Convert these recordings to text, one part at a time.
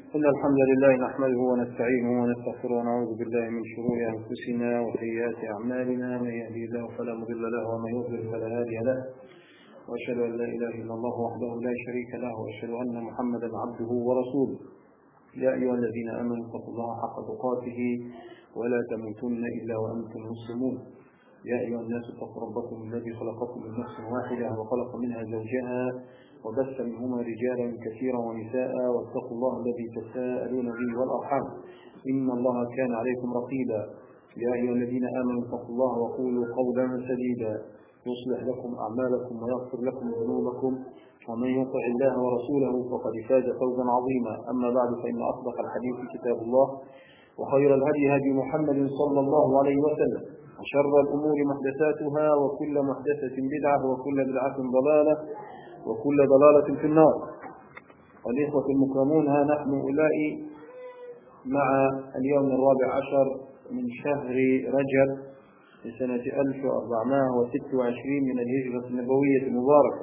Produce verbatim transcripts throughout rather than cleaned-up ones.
إن الحمد لله نحمده ونستعينه ونستغفره ونعوذ بالله من شرور أنفسنا وسيئات أعمالنا، من يهدي الله فلا مضل له ومن يضلل فلا هادي له، وأشهد أن لا إله إلا الله وحده لا شريك له، وأشهد أن محمدا عبده ورسوله. يا أيها الذين آمنوا اتقوا الله حق تقاته ولا تموتن إلا وأنتم مسلمون. يا أيها الناس اتقوا ربكم الذي خلقكم من نفس واحدة وخلق منها زوجها وبث منهما رجالا كثيرا ونساء، واتقوا الله الذي تساءلون به والأرحام إن الله كان عليكم رقيبا. يا أيها الذين آمنوا اتقوا الله وقولوا قولا سديدا يصلح لكم أعمالكم ويغفر لكم ذنوبكم، ومن يطع الله ورسوله فقد فاز فوزا عظيما. أما بعد، فإن أصدق الحديث كتاب الله، وخير الهدي هدي محمد صلى الله عليه وسلم، وشر الأمور محدثاتها، وكل محدثة بدعة، وكل بدعة ضلالة، وكل ضلالة في النار. والإخوة المكرمون، ها نحن أولئي مع اليوم الرابع عشر من شهر رجب لسنة ألف وأربعمائة وستة وعشرين من الهجرة النبوية المباركة،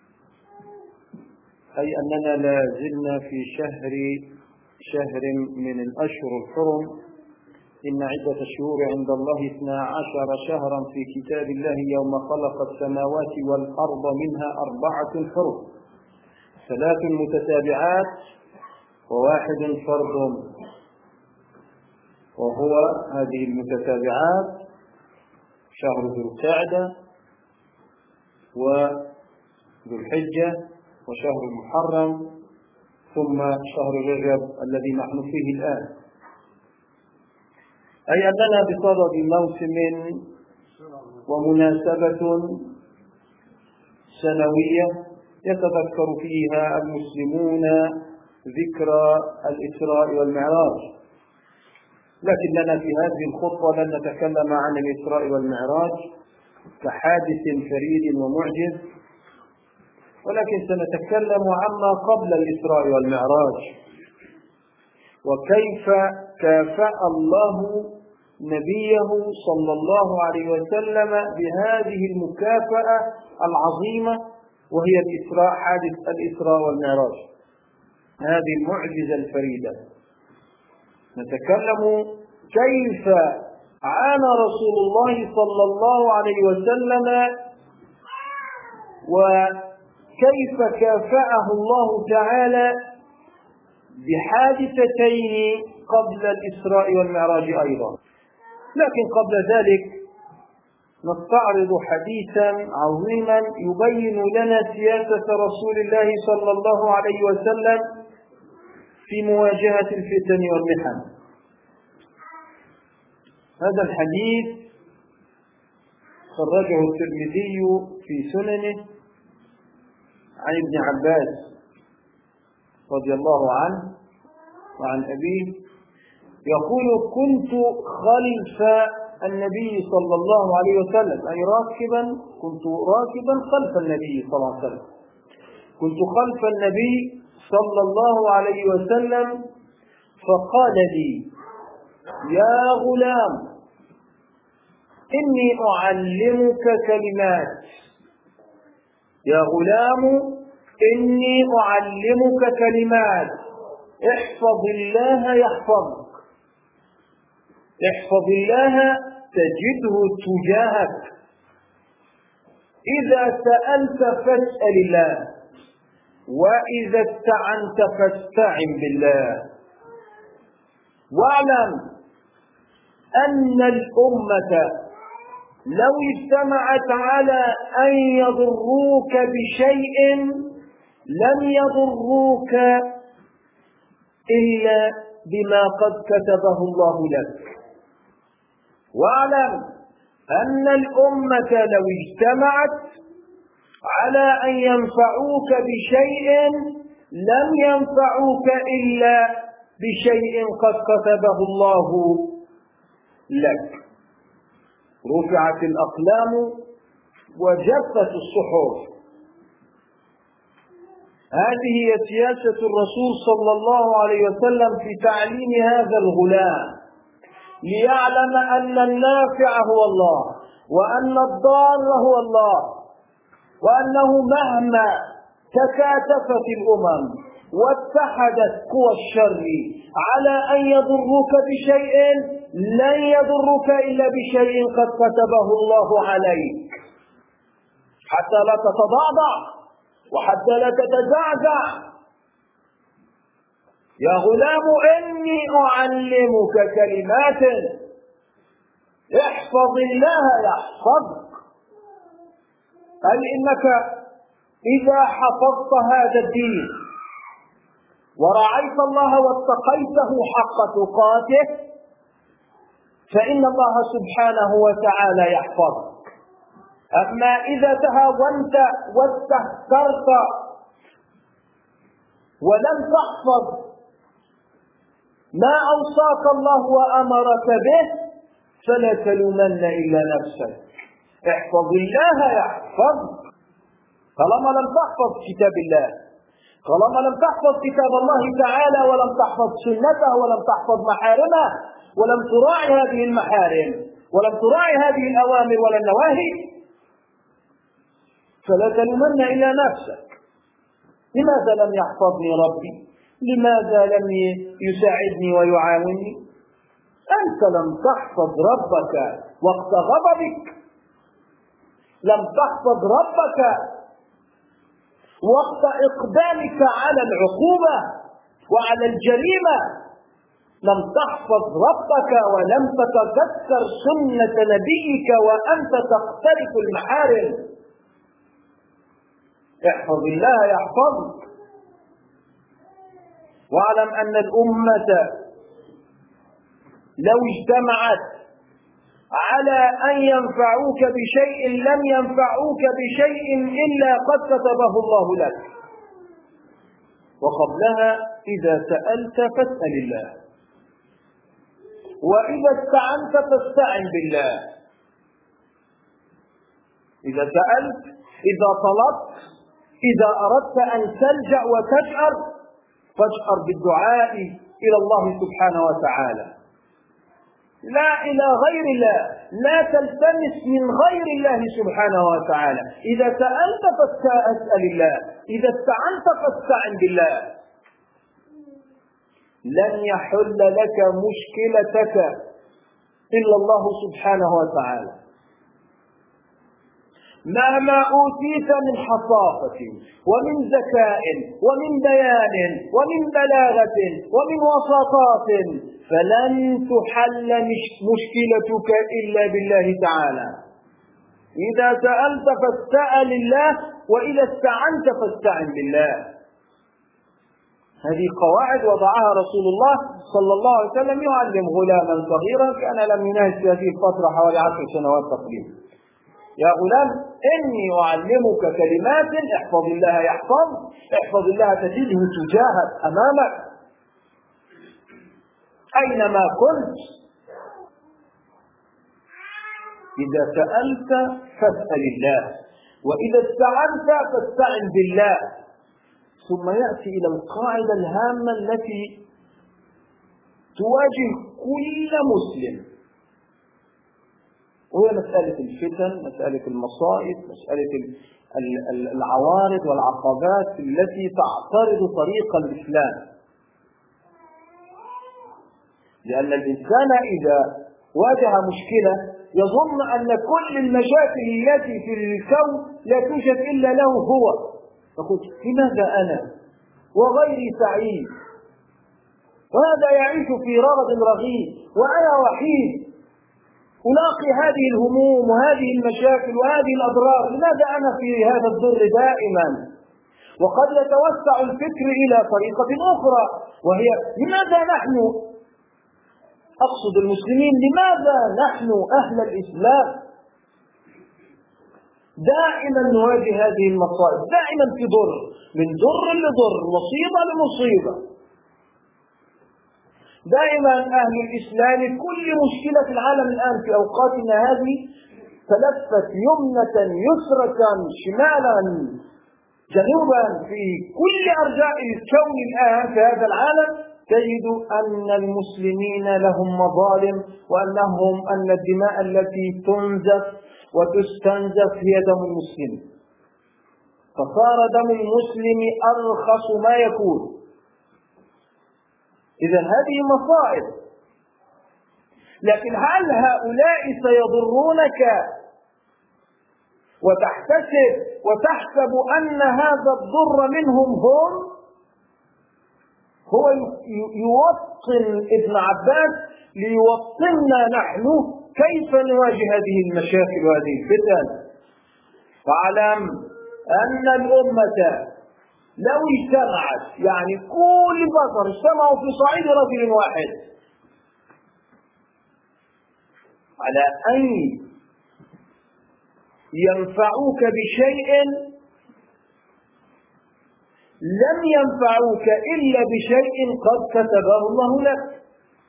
أي أننا لا زلنا في شهر شهر من الأشهر الحرم. إن عدة الشهور عند الله اثنا عشر شهرا في كتاب الله يوم خلق السماوات والأرض، منها أربعة حرم، ثلاث متتابعات وواحد فرض. وهو هذه المتتابعات شهر ذو القعدة وذو الحجة وشهر المحرم ثم شهر رجب الذي نحن فيه الآن. أي أننا بصدد موسم ومناسبة سنوية يتذكر فيها المسلمون ذكرى الإسراء والمعراج، لكننا في هذه الخطوة لن نتكلم عن الإسراء والمعراج كحادث فريد ومعجز، ولكن سنتكلم عما قبل الإسراء والمعراج، وكيف كافأ الله نبيه صلى الله عليه وسلم بهذه المكافأة العظيمة، وهي الإسراء، حادث الإسراء والمعراج، هذه المعجزة الفريدة. نتكلم كيف عانى رسول الله صلى الله عليه وسلم، وكيف كافأه الله تعالى بحادثتين قبل الإسراء والمعراج أيضا. لكن قبل ذلك نستعرض حديثا عظيما يبين لنا سياسة رسول الله صلى الله عليه وسلم في مواجهة الفتن والمحن. هذا الحديث خرجه الترمذي في سننه عن ابن عباس رضي الله عنه وعن أبيه، يقول: كنت خلف النبي صلى الله عليه وسلم، أي راكبا، كنت راكبا خلف النبي صلى الله عليه وسلم، كنت خلف النبي صلى الله عليه وسلم، فقال لي: يا غلام، إني أعلمك كلمات، يا غلام إني أعلمك كلمات، احفظ الله يحفظك، احفظ الله تجده تجاهك، إذا سألت فاسأل الله، وإذا استعنت فاستعن بالله، واعلم أن الأمة لو اجتمعت على أن يضروك بشيء لم يضروك إلا بما قد كتبه الله لك، واعلم أن الأمة لو اجتمعت على أن ينفعوك بشيء لم ينفعوك إلا بشيء قد كتبه الله لك. رفعت الأقلام وجفت الصحف. هذه هي سياسة الرسول صلى الله عليه وسلم في تعليم هذا الغلام، ليعلم أن النافع هو الله، وأن الضار هو الله، وأنه مهما تكاتفت الأمم واتحدت قوى الشر على أن يضروك بشيء لن يضرك إلا بشيء قد كتبه الله عليك، حتى لا تتضعضع وحتى لا تتزعزع. يا غلام إني أعلمك كلمات احفظ الله يحفظك. قال إنك إذا حفظت هذا الدين ورعيت الله واتقيته حق تقاته فإن الله سبحانه وتعالى يحفظك. أما إذا تهاونت واستهترت ولم تحفظ ما أوصاك الله وأمرك به فلا تلومن إلا نفسك. احفظ الله يحفظك. طالما لم تحفظ كتاب الله، طالما لم تحفظ كتاب الله تعالى ولم تحفظ سنته ولم تحفظ محارمه ولم تراعي هذه المحارم ولم تراعي هذه الأوامر ولا النواهي فلا تلومن إلا نفسك. لماذا لم يحفظني ربي؟ لماذا لم يساعدني ويعاونني؟ أنت لم تحفظ ربك وقت غضبك، لم تحفظ ربك وقت إقدامك على العقوبة وعلى الجريمة، لم تحفظ ربك ولم تتذكر سنة نبيك وأنت تقترف المحارم. احفظ الله يحفظك. واعلم أن الأمة لو اجتمعت على أن ينفعوك بشيء لم ينفعوك بشيء إلا قد كتبه الله لك. وقبلها إذا سألت فاسأل الله، وإذا استعنت فاستعن بالله. إذا سألت، إذا طلبت، إذا أردت أن تلجأ وتجأر فاجأر بالدعاء إلى الله سبحانه وتعالى، لا إلى غير الله، لا تلتمس من غير الله سبحانه وتعالى. إذا سألت فاسأل الله، إذا استعنت فاستعن بالله. لن يحل لك مشكلتك إلا الله سبحانه وتعالى. مهما أوتيت من حصافة ومن ذكاء ومن بيان ومن بلاغة ومن وساطات فلن تحل مشكلتك إلا بالله تعالى. إذا سألت فاسأل الله، وإذا استعنت فاستعن بالله. هذه قواعد وضعها رسول الله صلى الله عليه وسلم يعلم غلاما صغيرا كان لم يناهز في هذه الفترة حوالي عشر سنوات تقريبا. يا غلام إني أعلمك كلمات احفظ الله يحفظ، احفظ الله تجده تجاهك أمامك أينما كنت. إذا سألت فاسأل الله، وإذا استعنت فاستعن بالله. ثم يأتي إلى القاعدة الهامة التي تواجه كل مسلم، وهي مسألة الفتن، مسألة المصائب، مسألة العوارض والعقبات التي تعترض طريق الإسلام. لأن الإنسان إذا واجه مشكلة يظن أن كل المشاكل التي في الكون لا توجد إلا له هو، فقلت لماذا أنا وغيري سعيد وهذا يعيش في رغد رغيد وأنا وحيد ألاقي هذه الهموم وهذه المشاكل وهذه الأضرار، لماذا أنا في هذا الضر دائما؟ وقد يتوسع الفكر إلى طريقة أخرى، وهي لماذا نحن، أقصد المسلمين، لماذا نحن أهل الإسلام دائما نواجه هذه المصائب، دائما في ضر، من ضر لضر، مصيبة لمصيبة. دائما أهل الإسلام كل مشكلة في العالم الآن في أوقاتنا هذه تلفت يمنة يسرة شمالا جنوبا في كل أرجاء الكون الآن في هذا العالم تجد أن المسلمين لهم مظالم، وأنهم أن الدماء التي تنزف وتستنزف هي دم المسلم، فصار دم المسلم أرخص ما يكون. إذن هذه مصائب. لكن هل هؤلاء سيضرونك وتحتسب وتحسب أن هذا الضر منهم هم؟ هو يوطن ابن عباس ليوطننا نحن كيف نواجه هذه المشاكل وهذه الفتن. فاعلم أن الأمة لو اجتمعت، يعني كل بشر اجتمعوا في صعيد رجل واحد على أن ينفعوك بشيء، لم ينفعوك إلا بشيء قد كتبه الله لك.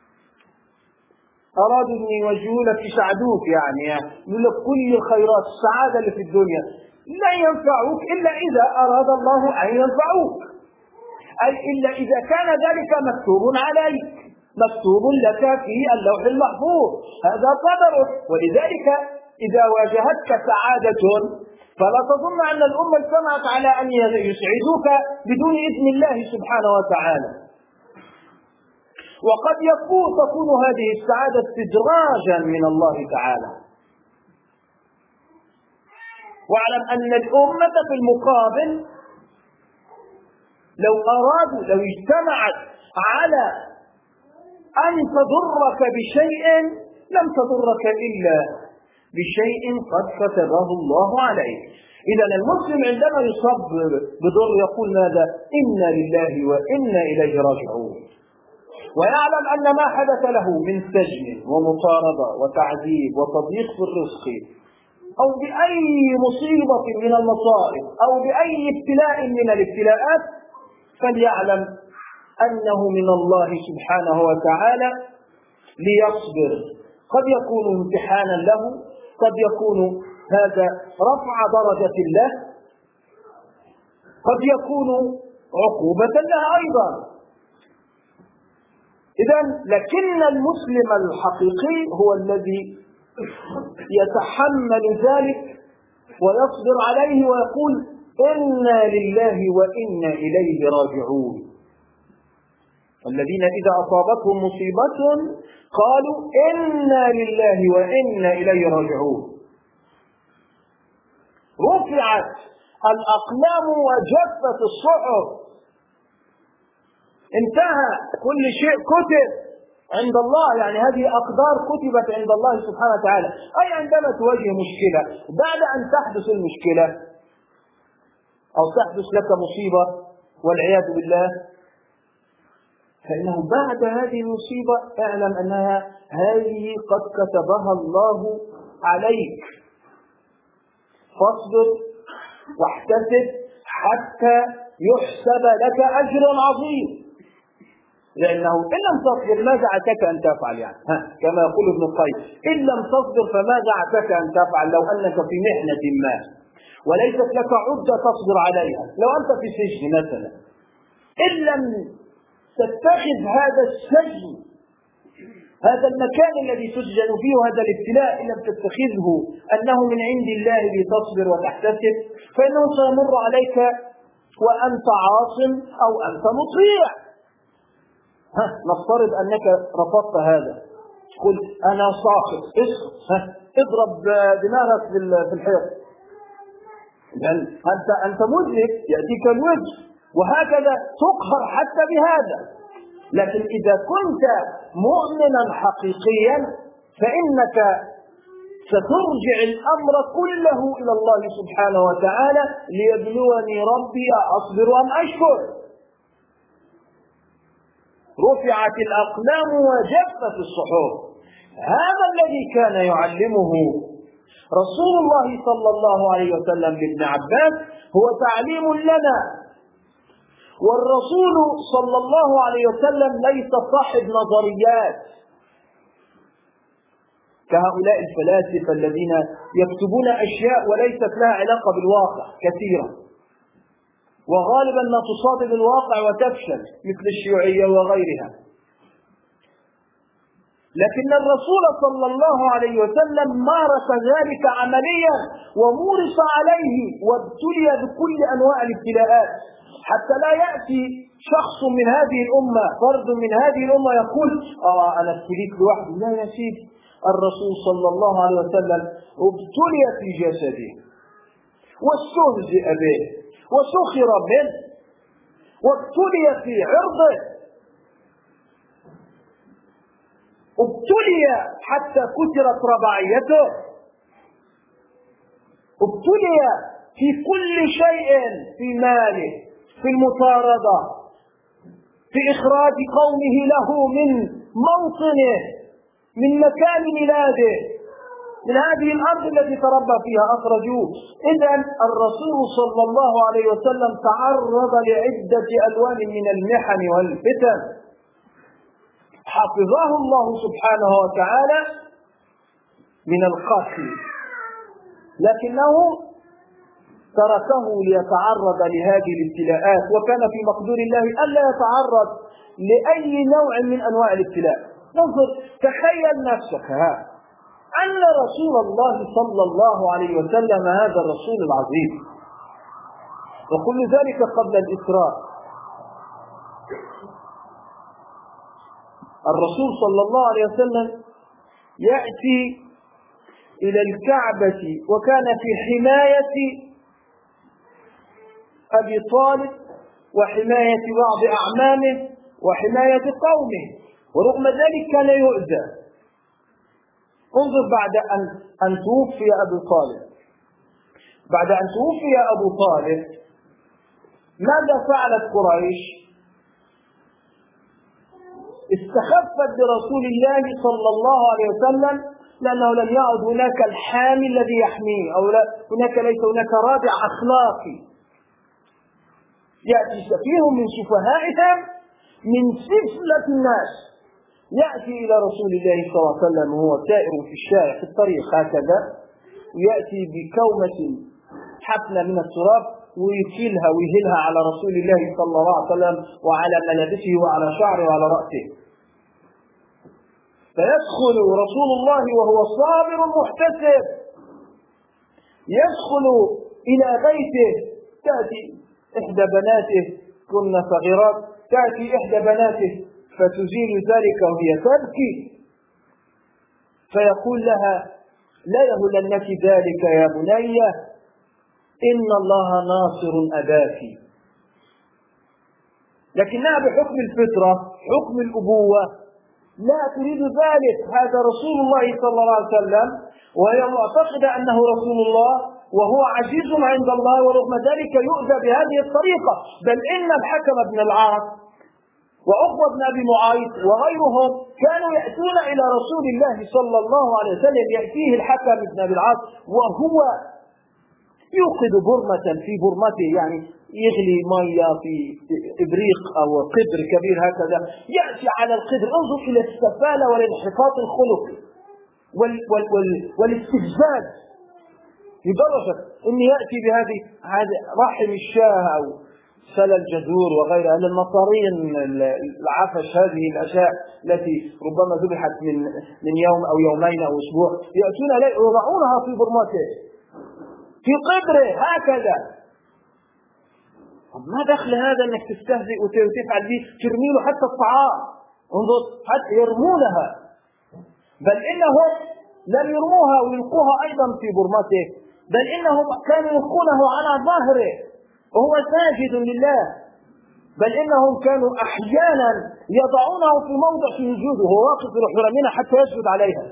أرادوا أن يوجهوا لك يساعدوك، يعني يقول لك كل الخيرات السعادة اللي في الدنيا لا ينفعوك إلا إذا أراد الله أن ينفعوك، أي إلا إذا كان ذلك مكتوب عليك، مكتوب لك في اللوح المحفوظ، هذا قدرك. ولذلك إذا واجهتك سعادة فلا تظن أن الأمة اجتمعت على أن يسعدوك بدون إذن الله سبحانه وتعالى. وقد يكون تكون هذه السعادة استدراجا من الله تعالى. واعلم أن الأمة في المقابل لو أرادوا، لو اجتمعت على أن تضرك بشيء لم تضرك إلا بشيء قد كتبه الله عليك. إذا المسلم عندما يصاب بضر يقول ماذا؟ إنا لله وإنا إليه راجعون، ويعلم أن ما حدث له من سجن ومطاردة وتعذيب وتضييق في الرزق أو بأي مصيبة من المصائب أو بأي ابتلاء من الابتلاءات فليعلم أنه من الله سبحانه وتعالى ليصبر. قد يكون امتحانا له، قد يكون هذا رفع درجة له، قد يكون عقوبة له أيضا. إذن لكن المسلم الحقيقي هو الذي يتحمل ذلك ويصبر عليه ويقول إنا لله وإنا إليه راجعون. الذين إذا أصابتهم مصيبة قالوا إنا لله وإنا إليه راجعون. رفعت الأقلام وجفت الصحف، انتهى كل شيء كتب عند الله، يعني هذه أقدار كتبت عند الله سبحانه وتعالى. أي عندما تواجه مشكلة بعد أن تحدث المشكلة أو تحدث لك مصيبة والعياذ بالله، فإنه بعد هذه المصيبة اعلم أنها هذه قد كتبها الله عليك، فاصبر واحتسب حتى يحسب لك أجر عظيم. لأنه إن لم تصبر ماذا عساك أن تفعل؟ يعني ها كما يقول ابن القيم إن لم تصبر فماذا عساك أن تفعل لو أنك في محنة ما وليست لك عدة تصبر عليها، لو أنت في سجن مثلا، إن لم تتخذ هذا السجن، هذا المكان الذي تسجن فيه وهذا الابتلاء إن لم تتخذه أنه من عند الله لتصبر وتحتسب فإنه سيمر عليك وأنت عاصم أو أنت مطيع. ها نفترض أنك رفضت هذا، تقول أنا ساقط، اسقط، ها اضرب دماغك في الحيط، يعني أنت أنت مذنب يأتيك الوجه، وهكذا تقهر حتى بهذا. لكن إذا كنت مؤمنا حقيقيا فإنك سترجع الأمر كله إلى الله سبحانه وتعالى ليبلوني ربي أصبر أم أشكر. رفعت الأقلام وجفت الصحف. هذا الذي كان يعلمه رسول الله صلى الله عليه وسلم لابن عباس هو تعليم لنا. والرسول صلى الله عليه وسلم ليس صاحب نظريات كهؤلاء الفلاسفة الذين يكتبون أشياء وليست لها علاقة بالواقع كثيرا، وغالبا ما تصادم الواقع وتفشل مثل الشيوعية وغيرها. لكن الرسول صلى الله عليه وسلم مارس ذلك عمليا ومورس عليه وابتلي بكل أنواع الابتلاءات، حتى لا يأتي شخص من هذه الأمة، فرد من هذه الأمة يقول آه أنا ابتليت لوحدي. لا يا سيدي، الرسول صلى الله عليه وسلم ابتلي في جسده واستهزئ به وسخر منه وابتلي في عرضه، ابتلي حتى كسرت رباعيته، ابتلي في كل شيء، في ماله، في المطاردة، في إخراج قومه له من موطنه، من مكان ميلاده، من هذه الأرض التي تربى فيها أخرجوه. إذن الرسول صلى الله عليه وسلم تعرض لعدة ألوان من المحن والفتن، حفظه الله سبحانه وتعالى من القتل، لكنه تركه ليتعرض لهذه الابتلاءات، وكان في مقدور الله ألا يتعرض لأي نوع من أنواع الابتلاء. انظر، تخيل نفسك ها أن رسول الله صلى الله عليه وسلم هذا الرسول العظيم، وكل ذلك قبل الإسراء، الرسول صلى الله عليه وسلم يأتي إلى الكعبة وكان في حماية أبي طالب وحماية بعض أعمامه وحماية قومه، ورغم ذلك كان يؤذى. انظر، بعد أن, أن توفي أبو طالب بعد أن توفي أبو طالب ماذا فعلت قريش؟ استخفت برسول الله صلى الله عليه وسلم، لأنه لم يعد هناك الحامي الذي يحميه، أو لا هناك ليس هناك رادع أخلاقي. يأتي سفيه من سفهائهم من سفلة الناس يأتي إلى رسول الله صلى الله عليه وسلم وهو سائر في الشارع في الطريق هكذا، ويأتي بكومة حفنة من التراب ويكيلها ويهلها على رسول الله صلى الله عليه وسلم وعلى ملابسه وعلى شعره وعلى رأسه، فيدخل رسول الله وهو صابر محتسب، يدخل إلى بيته، تأتي إحدى بناته كن صغيرات، تأتي إحدى بناته فتزيل ذلك وهي تبكي، فيقول لها لا يهلنك ذلك يا بني، إن الله ناصر أباك. لكنها بحكم الفطرة، حكم الأبوة، لا تريد ذلك. هذا رسول الله صلى الله عليه وسلم وهي معتقدة أنه رسول الله وهو عزيز عند الله، ورغم ذلك يؤذى بهذه الطريقة. بل إن الحكم بن العاص وعقبة بن أبي معيط وغيرهم كانوا يأتون إلى رسول الله صلى الله عليه وسلم، يأتيه الحكم بن أبي العاص وهو يوقد برمة في برمته، يعني يغلي مية في إبريق أو قدر كبير هكذا، يأتي على القدر. انظر إلى السفالة والانحطاط الخلقي وال وال وال والاستفزاز لدرجة أن يأتي بهذه رحم الشاه أو سل الجذور وغيرها من المصارين العفش، هذه الأشياء التي ربما ذبحت من من يوم أو يومين أو أسبوع، يأتون يضعونها في برمته في قدره هكذا. ما دخل هذا انك تستهزئ وتفعل به، ترمي له حتى الطعام، انظر حتى يرمونها، بل انهم لم يرموها ويلقوها ايضا في برمته، بل انهم كانوا يلقونه على ظهره وهو ساجد لله، بل انهم كانوا احيانا يضعونه في موضع سجوده وهو واقف رحمنا حتى يسجد عليها.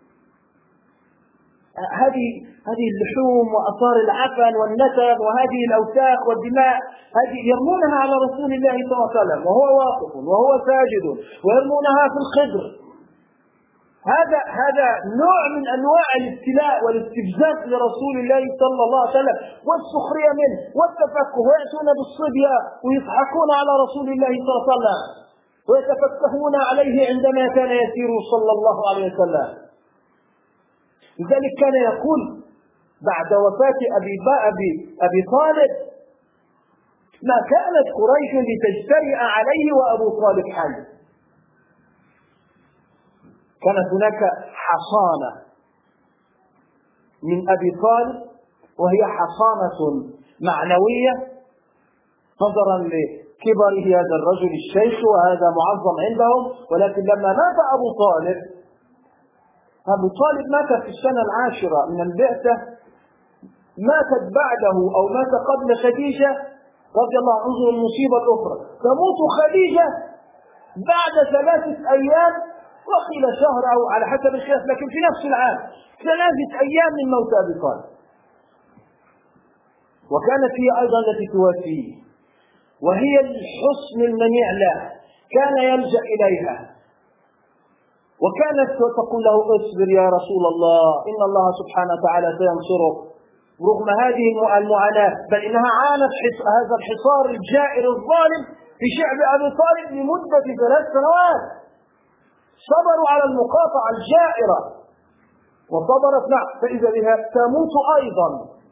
هذه هذه اللحوم وآثار العفن والنسب وهذه الأوساخ والدماء هذه يرمونها على رسول الله صلى الله عليه وسلم وهو واقف وهو ساجد، ويرمونها في الخضر. هذا هذا نوع من أنواع الابتلاء والاستفزاز لرسول الله صلى الله عليه وسلم والسخرية منه والتفكه، ويأتون بالصبية ويضحكون على رسول الله صلى الله عليه وسلم ويتفكهون عليه عندما كان يسير صلى الله عليه وسلم. لذلك كان يقول بعد وفاة أبي, أبي, أبي طالب ما كانت قريش لتجترئ عليه وأبو طالب حي، كانت هناك حصانة من أبي طالب، وهي حصانة معنوية نظرا لكبره هذا الرجل الشيخ وهذا معظم عندهم. ولكن لما مات أبو طالب أبو طالب مات في السنة العاشرة من البعثة، ماتت بعده أو مات قبل خديجة رضي الله عنه. المصيبة الأخرى تموت خديجة بعد ثلاثة أيام، وقيل شهر أو على حسب الخلاف، لكن في نفس العام، ثلاثة أيام من موت أبي طالب. وكانت هي أيضا التي توفيه، وهي الحصن المنيع له، كان يلجأ إليها، وكانت تقول له اصبر يا رسول الله إن الله سبحانه وتعالى سينصرك رغم هذه المعاناة، بل إنها عانت هذا الحصار الجائر الظالم في شعب أبي طالب لمدة ثلاث سنوات. صبروا على المقاطعة الجائرة وصبرت معه، فإذا بها تموت أيضا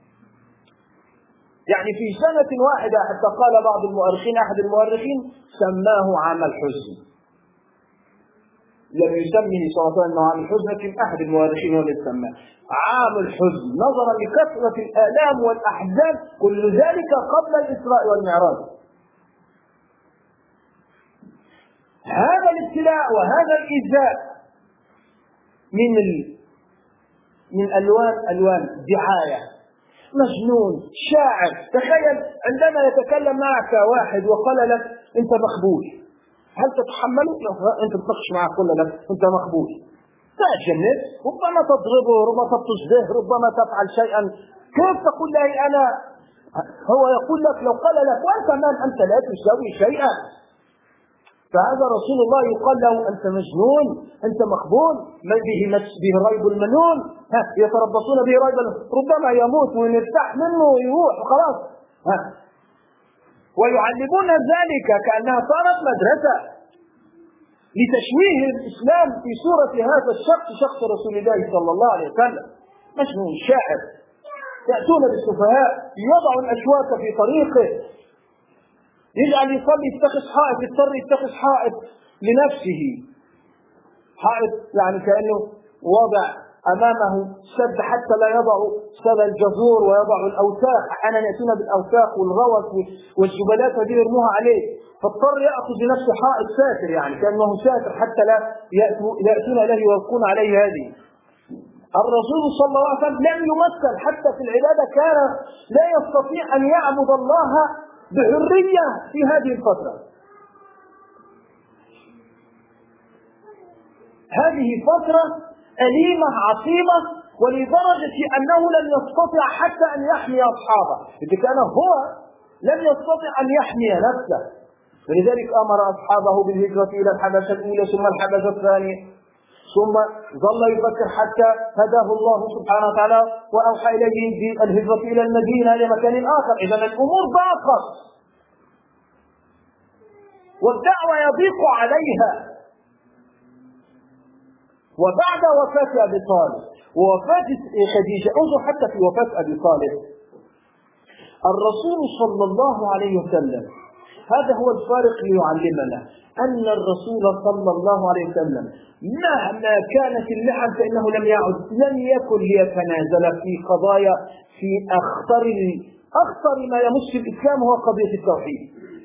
يعني في سنة واحدة، حتى قال بعض المؤرخين أحد المؤرخين سماه عام الحزن. لم يسميه صلى الله عليه وسلم عام الحزن، لكن أحد المؤرخين هو الذي سماه عام الحزن نظرا لكثرة الآلام والأحزان، كل ذلك قبل الإسراء والمعراج. هذا الابتلاء وهذا الإيذاء من ال... من ألوان ألوان دعاية، مجنون، شاعر. تخيل عندما يتكلم معك واحد وقال لك أنت مخبول، هل تتحمله؟ أنت تناقش معه قل لك أنت مخبول، تجنن، ربما تضربه، ربما تبطش به، ربما تفعل شيئا. كيف تقول له أنا؟ هو يقول لك لو قال لك وأنت من أنت لا تسوي شيئا. فهذا رسول الله يقال له أنت مجنون، أنت مخبول، ما به به ريب المنون، ها يتربصون به ريب، ربما يموت ويرتاح منه ويروح وخلاص. ها ويعلمون ذلك كأنها صارت مدرسة لتشويه الإسلام في صورة هذا الشخص، شخص رسول الله صلى الله عليه وسلم. مجنون، شاعر، يأتون بالسفهاء، يضعوا الأشواك في طريقه، يجعل يصلي يتخذ حائط، يضطر يتخذ حائط لنفسه، حائط يعني كأنه وضع أمامه سد حتى لا يضع سد الجذور ويضع الأوساخ. أحيانا يأتون بالأوساخ والغوث والزبالات هذه يرموها عليه، فاضطر يأخذ لنفسه حائط ساتر، يعني كأنه ساتر حتى لا يأتون إليه ويلقون عليه هذه. الرسول صلى الله عليه وسلم لم يمثل حتى في العبادة، كان لا يستطيع أن يعبد الله بحرية في هذه الفترة. هذه فترة أليمة عصيبة، ولدرجة أنه لم يستطع حتى أن يحمي أصحابه، إذا كان هو لم يستطع أن يحمي نفسه، ولذلك أمر أصحابه بالهجرة إلى الحبشة الأولى ثم الحبشة الثانية، ثم ظل يفكر حتى هداه الله سبحانه وتعالى وأوحى إليه بالهجرة إلى المدينة لمكان آخر. إذا الأمور ضاقت والدعوة يضيق عليها. وبعد وفاة أبي طالب ووفاة خديجة، انظر حتى في وفاة أبي طالب الرسول صلى الله عليه وسلم، هذا هو الفارق ليعلمنا أن الرسول صلى الله عليه وسلم مهما كانت اللحن فإنه لم يعد لم يكن ليتنازل في قضايا في أخطر أخطر ما يمس الإسلام هو قضية التوحيد.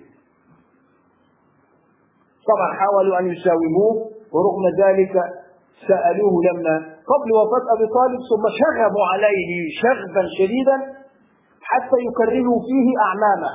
طبعا حاولوا أن يساوموه، ورغم ذلك سألوه لما قبل وفاة أبي طالب، ثم شغبوا عليه شغبا شديدا حتى يكرروا فيه أعمامه.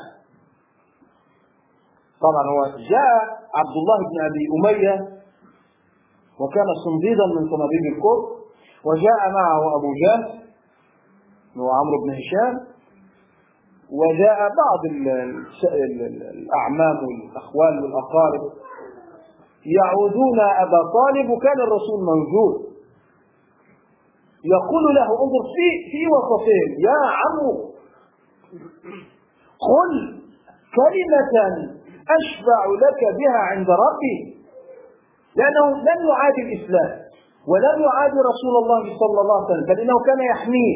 طبعا هو جاء عبد الله بن أبي أمية وكان صنديدا من صناديد الكفر، وجاء معه أبو جهل وعمرو بن هشام، وجاء بعض الأعمام والأخوال والأقارب يعودون أبا طالب، وكان الرسول موجود. يقول له انظر في في وسطهم يا عمو قل كلمة أشفع لك بها عند ربي، لأنه لم يعادي الإسلام ولم يعادي رسول الله صلى الله عليه وسلم، بل إنه كان يحميه،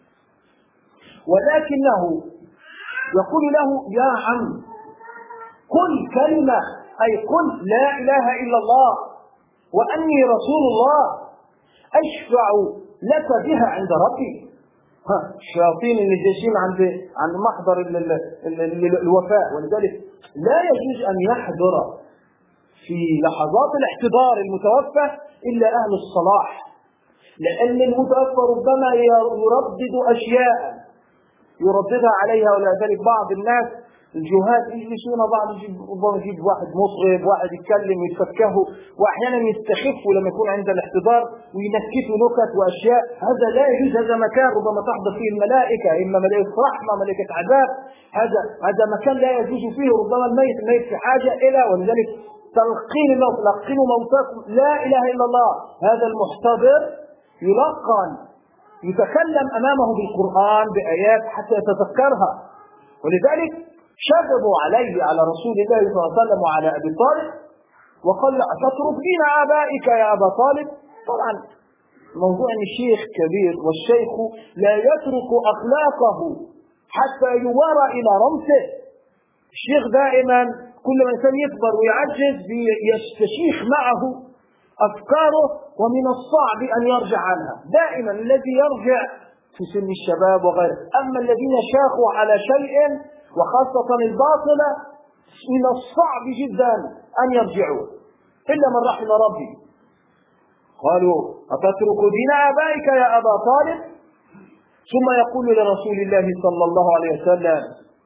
ولكنه يقول له يا عم قل كلمة، أي قل لا إله إلا الله، وأني رسول الله أشفع لك بها عند ربي. الشياطين اللي جالسين عند عند محضر الوفاء. ولذلك لا يجوز أن يحضر في لحظات الاحتضار المتوفى إلا أهل الصلاح، لأن المتوفى ربما يردد أشياء يرددها عليها. ولذلك بعض الناس الجهاد يجلسون بعض ربما يجيب واحد مطرب، واحد يتكلم يتفكه، واحيانا يستخفوا لما يكون عند الاحتضار وينكتوا نكت واشياء. هذا لا يجوز. هذا مكان ربما تحضر فيه الملائكه، اما ملائكه رحمه ملائكه عذاب. هذا هذا مكان لا يجوز فيه ربما الميت الميت في حاجه الى. ولذلك تلقين الموت، لقنوا موتاكم لا اله الا الله. هذا المحتضر يلقن، يتكلم امامه بالقران بايات حتى يتذكرها. ولذلك شغبوا عليه على رسول الله صلى الله عليه وسلم وعلى ابي طالب وقال اتترك دين ابائك يا ابا طالب. طبعا موضوع ان الشيخ كبير والشيخ لا يترك اخلاقه حتى يوارى الى رمسه. الشيخ دائما كل ما الانسان يكبر ويعجز يستشيخ معه افكاره، ومن الصعب ان يرجع عنها. دائما الذي يرجع في سن الشباب وغيره. اما الذين شاخوا على شيء وخاصة الباطلة من الصعب جدا أن يرجعوا إلا من رحم ربي. قالوا أتترك دين آبائك يا أبا طالب؟ ثم يقول لرسول الله صلى الله عليه وسلم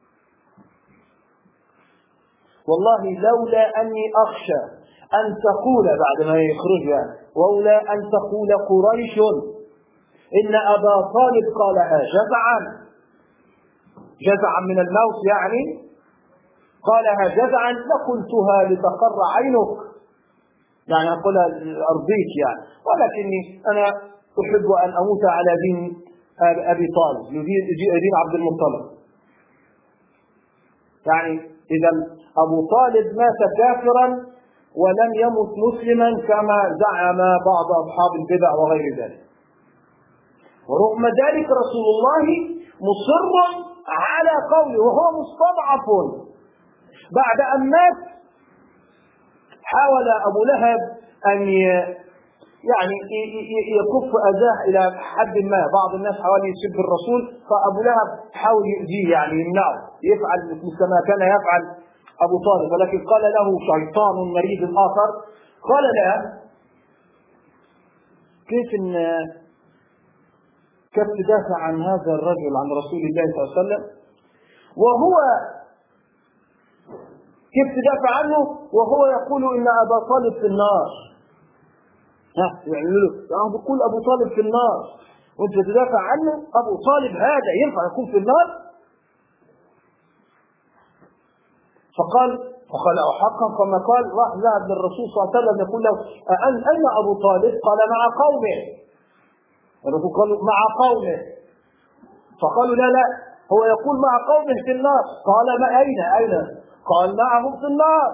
والله لولا أني أخشى أن تقول بعد ما يخرج ولولا أن تقول قريش إن أبا طالب قالها جزعا جزعا من الموت، يعني قالها جزعا لقلتها لتقر عينك، يعني أقولها أرضيك يعني، ولكني أنا أحب أن أموت على دين أبي طالب دين عبد المطلب. يعني إذا أبو طالب مات كافرا ولم يمت مسلما كما زعم بعض أصحاب البدع وغير ذلك. ورغم ذلك رسول الله مصر على قوله وهو مستضعف. بعد أن مات حاول أبو لهب أن يعني يكف أذاه إلى حد ما. بعض الناس حاول يسب الرسول، فأبو لهب حاول يؤذيه يعني يمنعه يفعل مثل ما كان يفعل أبو طالب. ولكن قال له شيطان مريض آخر قال لا، كيف إن كيف تدافع عن هذا الرجل عن رسول الله صلى الله عليه وسلم وهو كيف تدافع عنه وهو يقول إن أبا طالب في النار؟ ها يعني له بيقول أبو طالب في النار وأنت تدافع عنه؟ أبو طالب هذا ينفع يكون في النار؟ فقال فقال حقا كما قال. راح ذهب للرسول صلى الله عليه وسلم يقول له أين أبو طالب؟ قال مع قومه. الرسول قال مع قومه، فقالوا لا لا هو يقول مع قومه في النار. قال ما أين أين؟ قال معهم في النار.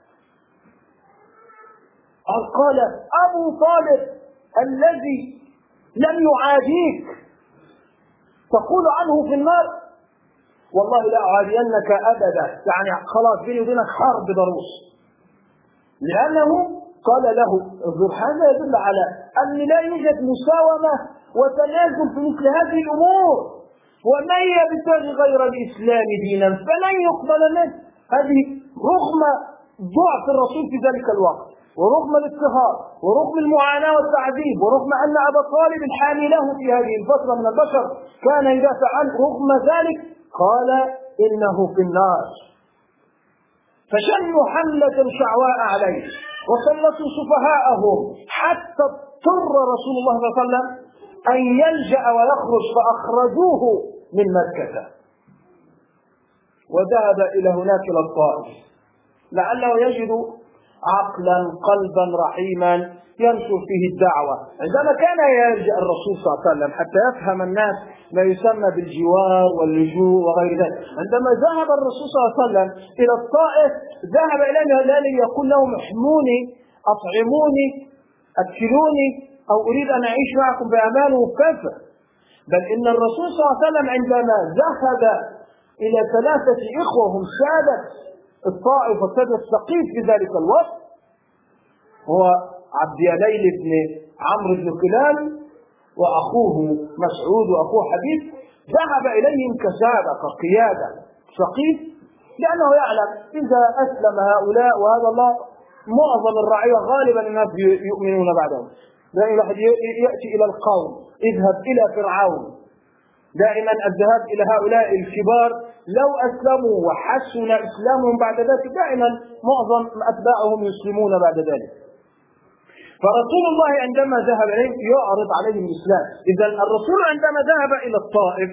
قال أبو طالب الذي لم يعاديك تقول عنه في النار؟ والله لا أعادينك أبدا، يعني خلاص بيني وبينك حرب ضروس. لأنه قال له هذا يدل على أن لا يوجد مساومة وتنازل في مثل هذه الأمور، ومن يبتغي غير الإسلام دينا فلن يقبل منه. هذه رغم ضعف الرسول في ذلك الوقت ورغم الاضطهاد ورغم المعاناة والتعذيب ورغم أن أبا طالب الحامي له في هذه الفترة من البشر كان يدافع عنه، رغم ذلك قال إنه في النار. فشنوا حملة شعواء عليه وسلطوا سفهاءهم حتى اضطر رسول الله صلى الله عليه وسلم أن يلجأ ويخرج، فأخرجوه من مكة وذهب إلى هناك إلى الطائف لعله يجد عقلا قلبا رحيما ينشر فيه الدعوة. عندما كان يلجأ الرسول صلى الله عليه وسلم حتى يفهم الناس ما يسمى بالجوار واللجوء وغير ذلك، عندما ذهب الرسول صلى الله عليه وسلم إلى الطائف ذهب إلى يقول لهم احموني أطعموني أكلوني أو أريد أن أعيش معكم بأمان وكفى. بل إن الرسول صلى الله عليه وسلم عندما ذهب إلى ثلاثة إخوة هم سادة الطائف وسادة الثقيف في ذلك الوقت، هو عبد يليل بن عمرو بن كلاب وأخوه مسعود وأخوه حبيب ذهب إليهم كسادة كقيادة سقيف، لأنه يعلم إذا أسلم هؤلاء وهذا الله معظم الرعية غالبا الناس يؤمنون بعدهم. دائما واحد يأتي إلى القوم اذهب إلى فرعون، دائما الذهاب إلى هؤلاء الكبار لو أسلموا وحسن إسلامهم بعد ذلك دائما معظم أتباعهم يسلمون بعد ذلك. فرسول الله عندما ذهب إليهم يعرض عليهم الإسلام. إذا الرسول عندما ذهب إلى الطائف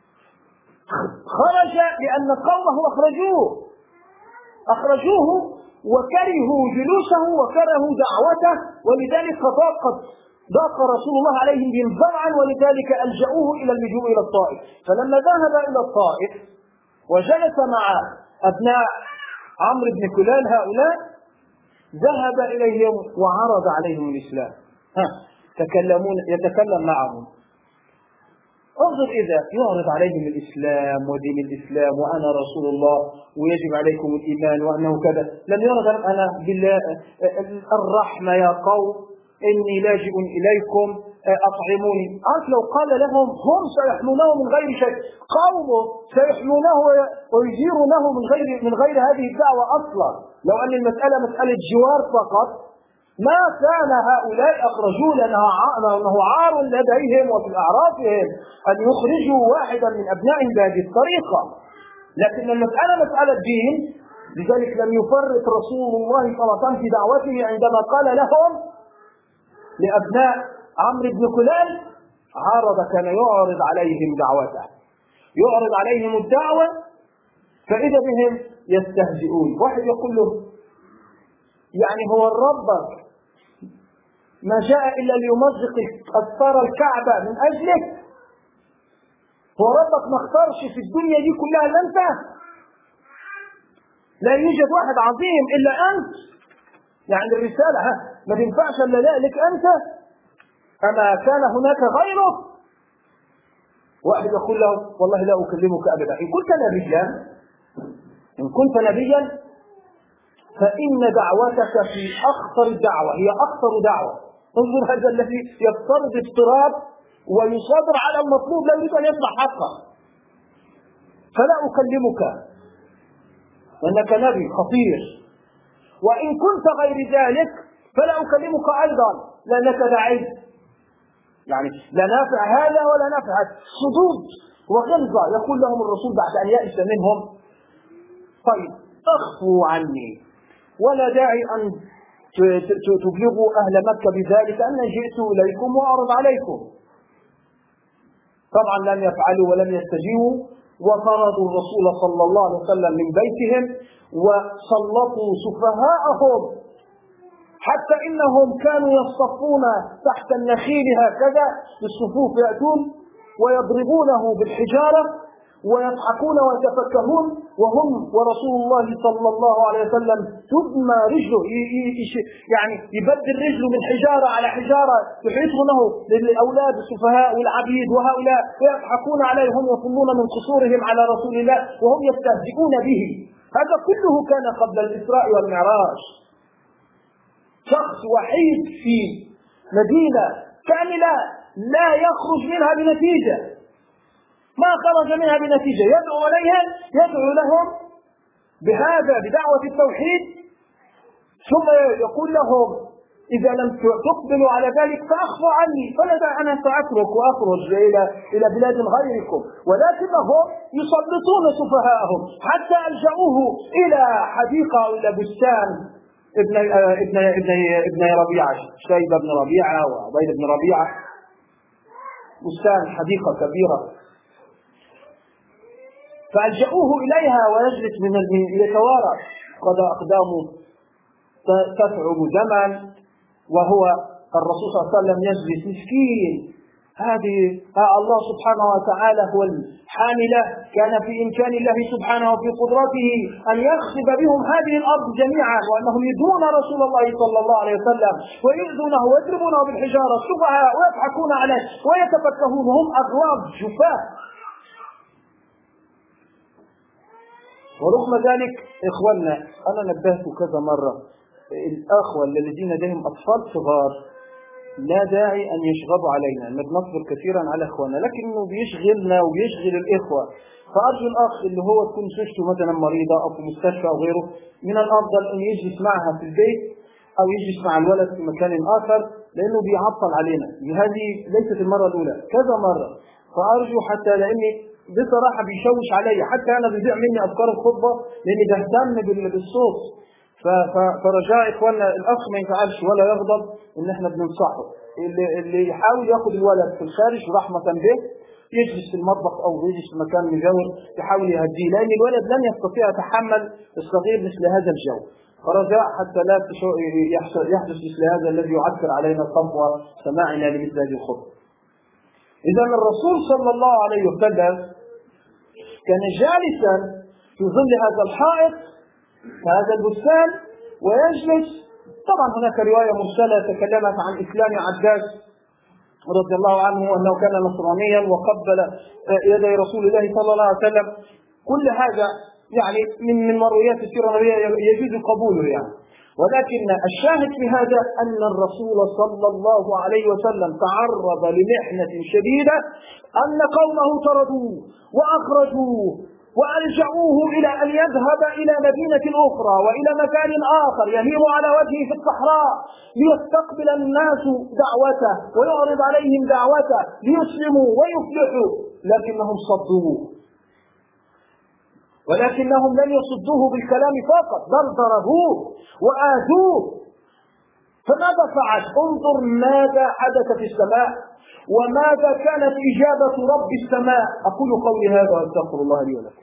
خرج لأن قومه أخرجوه أخرجوه وكرهوا جلوسه وكرهوا دعوته، ولذلك ضاقت ضاق رسول الله عليهم بهم ذرعا، ولذلك ألجأوه إلى اللجوء إلى الطائف. فلما ذهب إلى الطائف وجلس مع أبناء عمرو بن كلال هؤلاء ذهب إليهم وعرض عليهم الإسلام. ها تكلمون يتكلم معهم. انظر إذا يعرض عليهم الإسلام ودين الإسلام وأنا رسول الله ويجب عليكم الإيمان وأنه كذا، لم يرد أنا بالله الرحمة يا قوم إني لاجئ إليكم أطعموني. عارف لو قال لهم هم سيحمونه من غير شيء، قومه سيحمونه ويجيرونه من غير من غير هذه الدعوة أصلا. لو أن المسألة مسألة جوار فقط ما كان هؤلاء أخرجوا لأنه عار لديهم وفي أعرافهم أن يخرجوا واحدا من أبنائهم بهذه الطريقة، لكن المسألة مسألة دين، لذلك لم يفرط رسول الله صلى الله عليه وسلم في دعوته عندما قال لهم لأبناء عمرو بن كلال عارض كان يعرض عليهم دعوته، يعرض عليهم الدعوة، فإذا بهم يستهزئون. واحد يقول له يعني هو ربك ما جاء إلا ليمزق أستار الكعبة من أجلك؟ هو ربك ما اختارش في الدنيا دي كلها إلا أنت؟ لا يوجد واحد عظيم إلا أنت؟ يعني الرسالة ها ما تنفعش إلا لك أنت؟ أما كان هناك غيرك؟ واحد يقول له والله لا أكلمك أبدا، إن كنت نبيا إن كنت نبيا فإن دعوتك في أخطر الدعوة، هي أخطر دعوة. انظر هذا الذي يفترض افتراض ويصادر على المطلوب لا يريد أن يصبح حقا. فلا أكلمك لأنك نبي خطير، وإن كنت غير ذلك فلا أكلمك أيضا لأنك داعي. يعني لا نافع هذا ولا نافع هذا، صدود وغلظة يقول لهم الرسول بعد أن يأس منهم. طيب اخفوا عني ولا داعي أن تبلغوا أهل مكة بذلك أن جئت إليكم وأعرض عليكم. طبعا لم يفعلوا ولم يستجيبوا، وطردوا الرسول صلى الله عليه وسلم من بيتهم وسلطوا سفهاءهم، حتى إنهم كانوا يصطفون تحت النخيل هكذا بالصفوف يأتون ويضربونه بالحجارة ويضحكون ويتفكهون وهم ورسول الله صلى الله عليه وسلم تدمى رجله، يعني يبدل رجله من حجارة على حجارة يحيطونه للأولاد السفهاء والعبيد وهؤلاء ويضحكون عليهم يصلون من قصورهم على رسول الله وهم يستهزئون به. هذا كله كان قبل الإسراء والمعراج. شخص وحيد في مدينة كاملة لا يخرج منها بنتيجة، ما خرج منها بنتيجة، يدعو عليها يدعو لهم بهذا بدعوة التوحيد، ثم يقول لهم إذا لم تقبلوا على ذلك فأخفوا عني فلا أنا سأترك وأخرج إلى إلى بلاد غيركم. ولكنهم يسلطون سفهاءهم حتى ألجأوه إلى حديقة أو إلى بستان ابن ابن ابن ابن ربيعة، شيبة بن ربيعة وعبيد بن ربيعة، بستان حديقة كبيرة، فألجأوه إليها ويجلس من يتوارى قد أقدامه تتعب زمن وهو الرسول صلى الله عليه وسلم يجلس مسكين. هذه الله سبحانه وتعالى هو الحاملة، كان في إمكان الله سبحانه وفي قدرته أن يخسف بهم هذه الأرض جميعا، وأنهم يدون رسول الله صلى الله عليه وسلم ويؤذونه ويضربونه بالحجارة سفهاء ويضحكون عليه ويتفكهون، هم أغراب جفاة. ورغم ذلك إخواننا أنا نبهت كذا مرة الأخوة الذين لديهم أطفال صغار لا داعي أن يشغبوا علينا، أن نصبر كثيرا على أخوانا، لكنه بيشغلنا وبيشغل الإخوة. فأرجو الأخ اللي هو تكون زوجته مثلا مريضة أو في مستشفى أو غيره، من الأفضل أن يجلس معها في البيت أو يجلس مع الولد في مكان آخر، لأنه بيعطل علينا. هذه ليست المرة الأولى، كذا مرة. فأرجو حتى لأني بصراحة بيشوش علي، حتى أنا بيضيع مني أفكار الخطبة لأني بهتم بالصوت. فرجاء إخواننا الأخ ما ينفعلش ولا يغضب إن إحنا بننصحه. اللي, اللي يحاول يأخذ الولد في الخارج رحمة به يجلس في المطبخ أو يجلس في مكان مجاور يحاول يهديه، لأن الولد لن يستطيع يتحمل الصغير مثل هذا الجو. فرجاء حتى لا يحدث مثل هذا الذي يعكر علينا صفوة سماعنا لمثل هذه الخطبة. إذا الرسول صلى الله عليه وسلم كان جالسا في ظل هذا الحائط هذا البستان ويجلس. طبعا هناك رواية مرسلة تكلمت عن إسلام عباس رضي الله عنه أنه كان نصرانيا وقبل يدي رسول الله صلى الله عليه وسلم. كل هذا يعني من من مرويات السيرة النبوية يجوز قبوله يعني. ولكن الشاهد في هذا أن الرسول صلى الله عليه وسلم تعرض لمحنة شديدة، أن قومه طردوه وأخرجوه وألجأوه إلى أن يذهب إلى مدينة أخرى وإلى مكان آخر يهيم على وجهه في الصحراء ليستقبل الناس دعوته ويعرض عليهم دعوته ليسلموا ويفلحوا، لكنهم صدوه. ولكنهم لم يصدوه بالكلام فقط، بل ضربوه وآذوه. فماذا فعل؟ انظر ماذا حدث في السماء وماذا كانت إجابة رب السماء. أقول قولي هذا وأستغفر الله لي ولكم.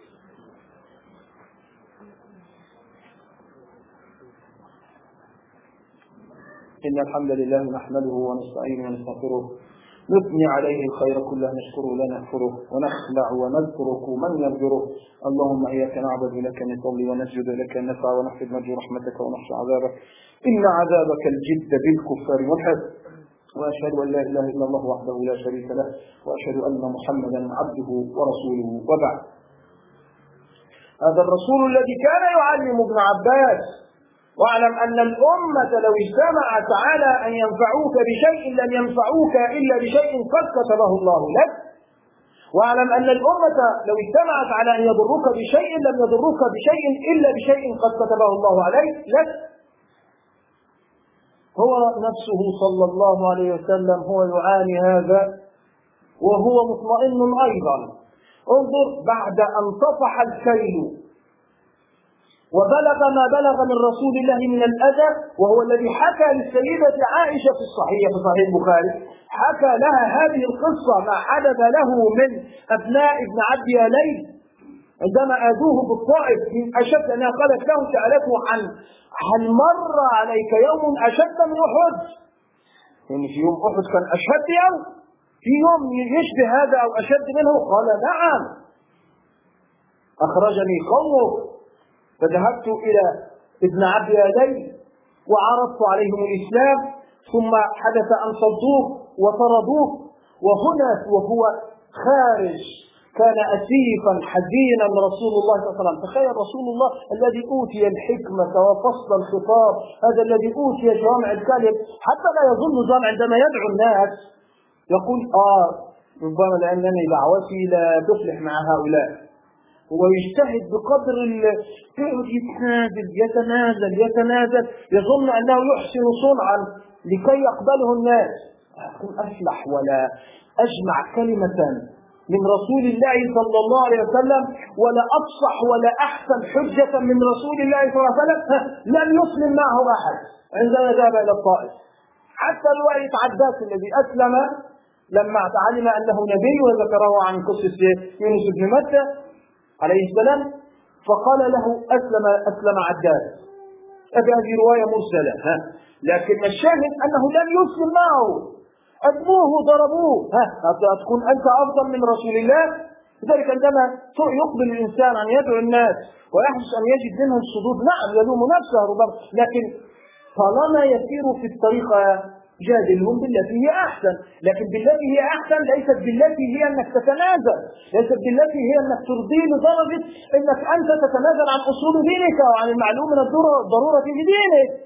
إن الحمد لله نحمده ونستعينه ونستغفره، نثني عليه الخير كله، نشكره لا نكفره، ونخلع ونذكرك من يغفره. اللهم إياك نعبد لك نصلي ونسجد لك نسعى ونحفظ نرجو رحمتك ونخشى عذابك، إن عذابك الجد بالكفار والحب. وأشهد أن لا إله إلا الله وحده لا شريك له، وأشهد أن محمدا عبده ورسوله. وبعد، هذا الرسول الذي كان يعلم ابن عباس: واعلم أن الأمة لو اجتمعت على أن ينفعوك بشيء لم ينفعوك إلا بشيء قد كتبه الله لك. واعلم أن الأمة لو اجتمعت على أن يضروك بشيء لم يضروك بشيء إلا بشيء قد كتبه الله عليك لك. هو نفسه صلى الله عليه وسلم هو يعاني هذا وهو مطمئن أيضا. انظر، بعد أن طفح الكيل وبلغ ما بلغ من رسول الله من الأذى، وهو الذي حكى للسيدة عائشة في الصحيح في صحيح البخاري، حكى لها هذه القصة ما حدث له من أبناء ابن عبد يليل عندما آذوه بالطائف من أشد. أنها قالت له: سألته عن هل مر عليك يوم أشد من أحد؟ يعني في يوم أحد كان أشد يوم، في يوم يشبه هذا أو أشد منه؟ قال: نعم، أخرجني قومه فذهبت إلى ابن عبد يليل وعرضت عليهم الإسلام، ثم حدث أن صدوه وطردوه. وهنا وهو خارج كان أسيفا حزينا رسول الله صلى الله عليه وسلم. تخيل رسول الله الذي أوتي الحكمة وفصل الخطاب، هذا الذي أوتي جوامع الكلم، حتى لا يظن ظن عندما يدعو الناس يقول: آه ربما لأنني دعوتي لا تفلح مع هؤلاء. هو يجتهد بقدر يتنازل يتنازل يتنازل يظن أنه يحسن صنعا لكي يقبله الناس. أكون أفلح ولا أجمع كلمة من رسول الله صلى الله عليه وسلم ولا أفصح ولا أحسن حجة من رسول الله صلى الله عليه وسلم لم يسلم معه أحد عندما ذهب إلى الطائف. حتى الوالد عباس الذي أسلم لما تعلم أنه نبي، وذكره عن قصة يونس بن متى عليه السلام، فقال له: أسلم أسلم عباس. هذه رواية مرسلة، ها، لكن الشاهد أنه لم يسلم معه، أدموه ضربوه. ها، تكون أنت أفضل من رسول الله؟ لذلك عندما يقبل الإنسان أن يدعو الناس ويحدث أن يجد منهم صدود، نعم يلوم نفسه ربما، لكن طالما يسير في الطريقة جادلهم بالتي هي أحسن. لكن بالتي هي أحسن ليست بالتي هي أنك تتنازل، ليست بالتي هي أنك ترضي لدرجة أنك أنت تتنازل عن أصول دينك وعن المعلوم من الضرورة في دينك.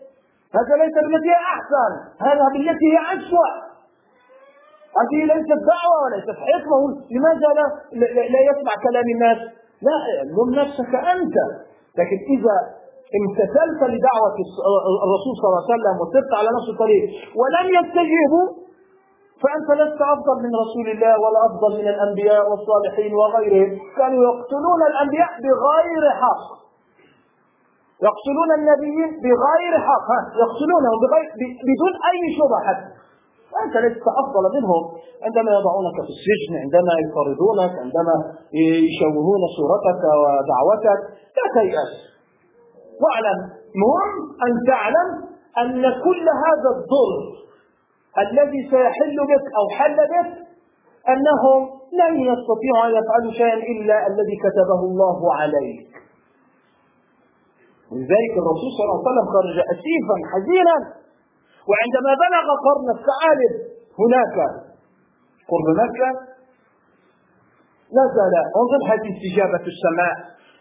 هذا ليس بالتي هي أحسن، هذا بالتي هي أسوأ. هذه ليست دعوة وليست حكمة. لماذا لا, لا, لا يسمع كلام الناس؟ لا، لم نفسك أنت. لكن إذا امتثلت لدعوة الرسول صلى الله عليه وسلم وسرت على نفس الطريق ولم يستجيبوا، فأنت لست أفضل من رسول الله ولا أفضل من الأنبياء والصالحين وغيرهم. كانوا يقتلون الأنبياء بغير حق، يقتلون النبيين بغير حق، يقتلونهم بغير بدون أي شبهة حتى. أنت لست أفضل منهم عندما يضعونك في السجن، عندما يطردونك، عندما يشوهون صورتك ودعوتك. لا تيأس، واعلم، مهم أن تعلم أن كل هذا الضر الذي سيحل بك أو حل بك أنهم لن يستطيعوا أن يفعلوا شيئا إلا الذي كتبه الله عليك. ولذلك الرسول صلى الله عليه وسلم خرج أسيفا حزينا، وعندما بلغ قرن الثعالب هناك قرب مكة نزل. انظر هذه استجابة السماء،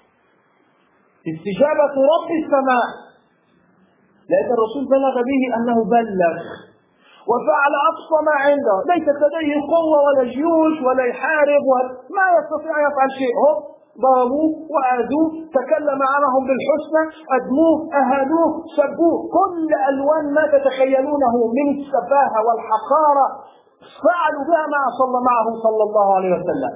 استجابة رب السماء، لأن الرسول بلغ به أنه بلغ وفعل أقصى ما عنده، ليست لديه قوة ولا جيوش ولا يحارب ولا ما يستطيع أن يفعل شيء. هم ضربوه وآذوه، تكلم معهم بالحسنى، أدموه، أهانوه، سبوه، كل ألوان ما تتخيلونه من السفاهة والحقارة فعلوا بها ما صلى معه صلى الله عليه وسلم.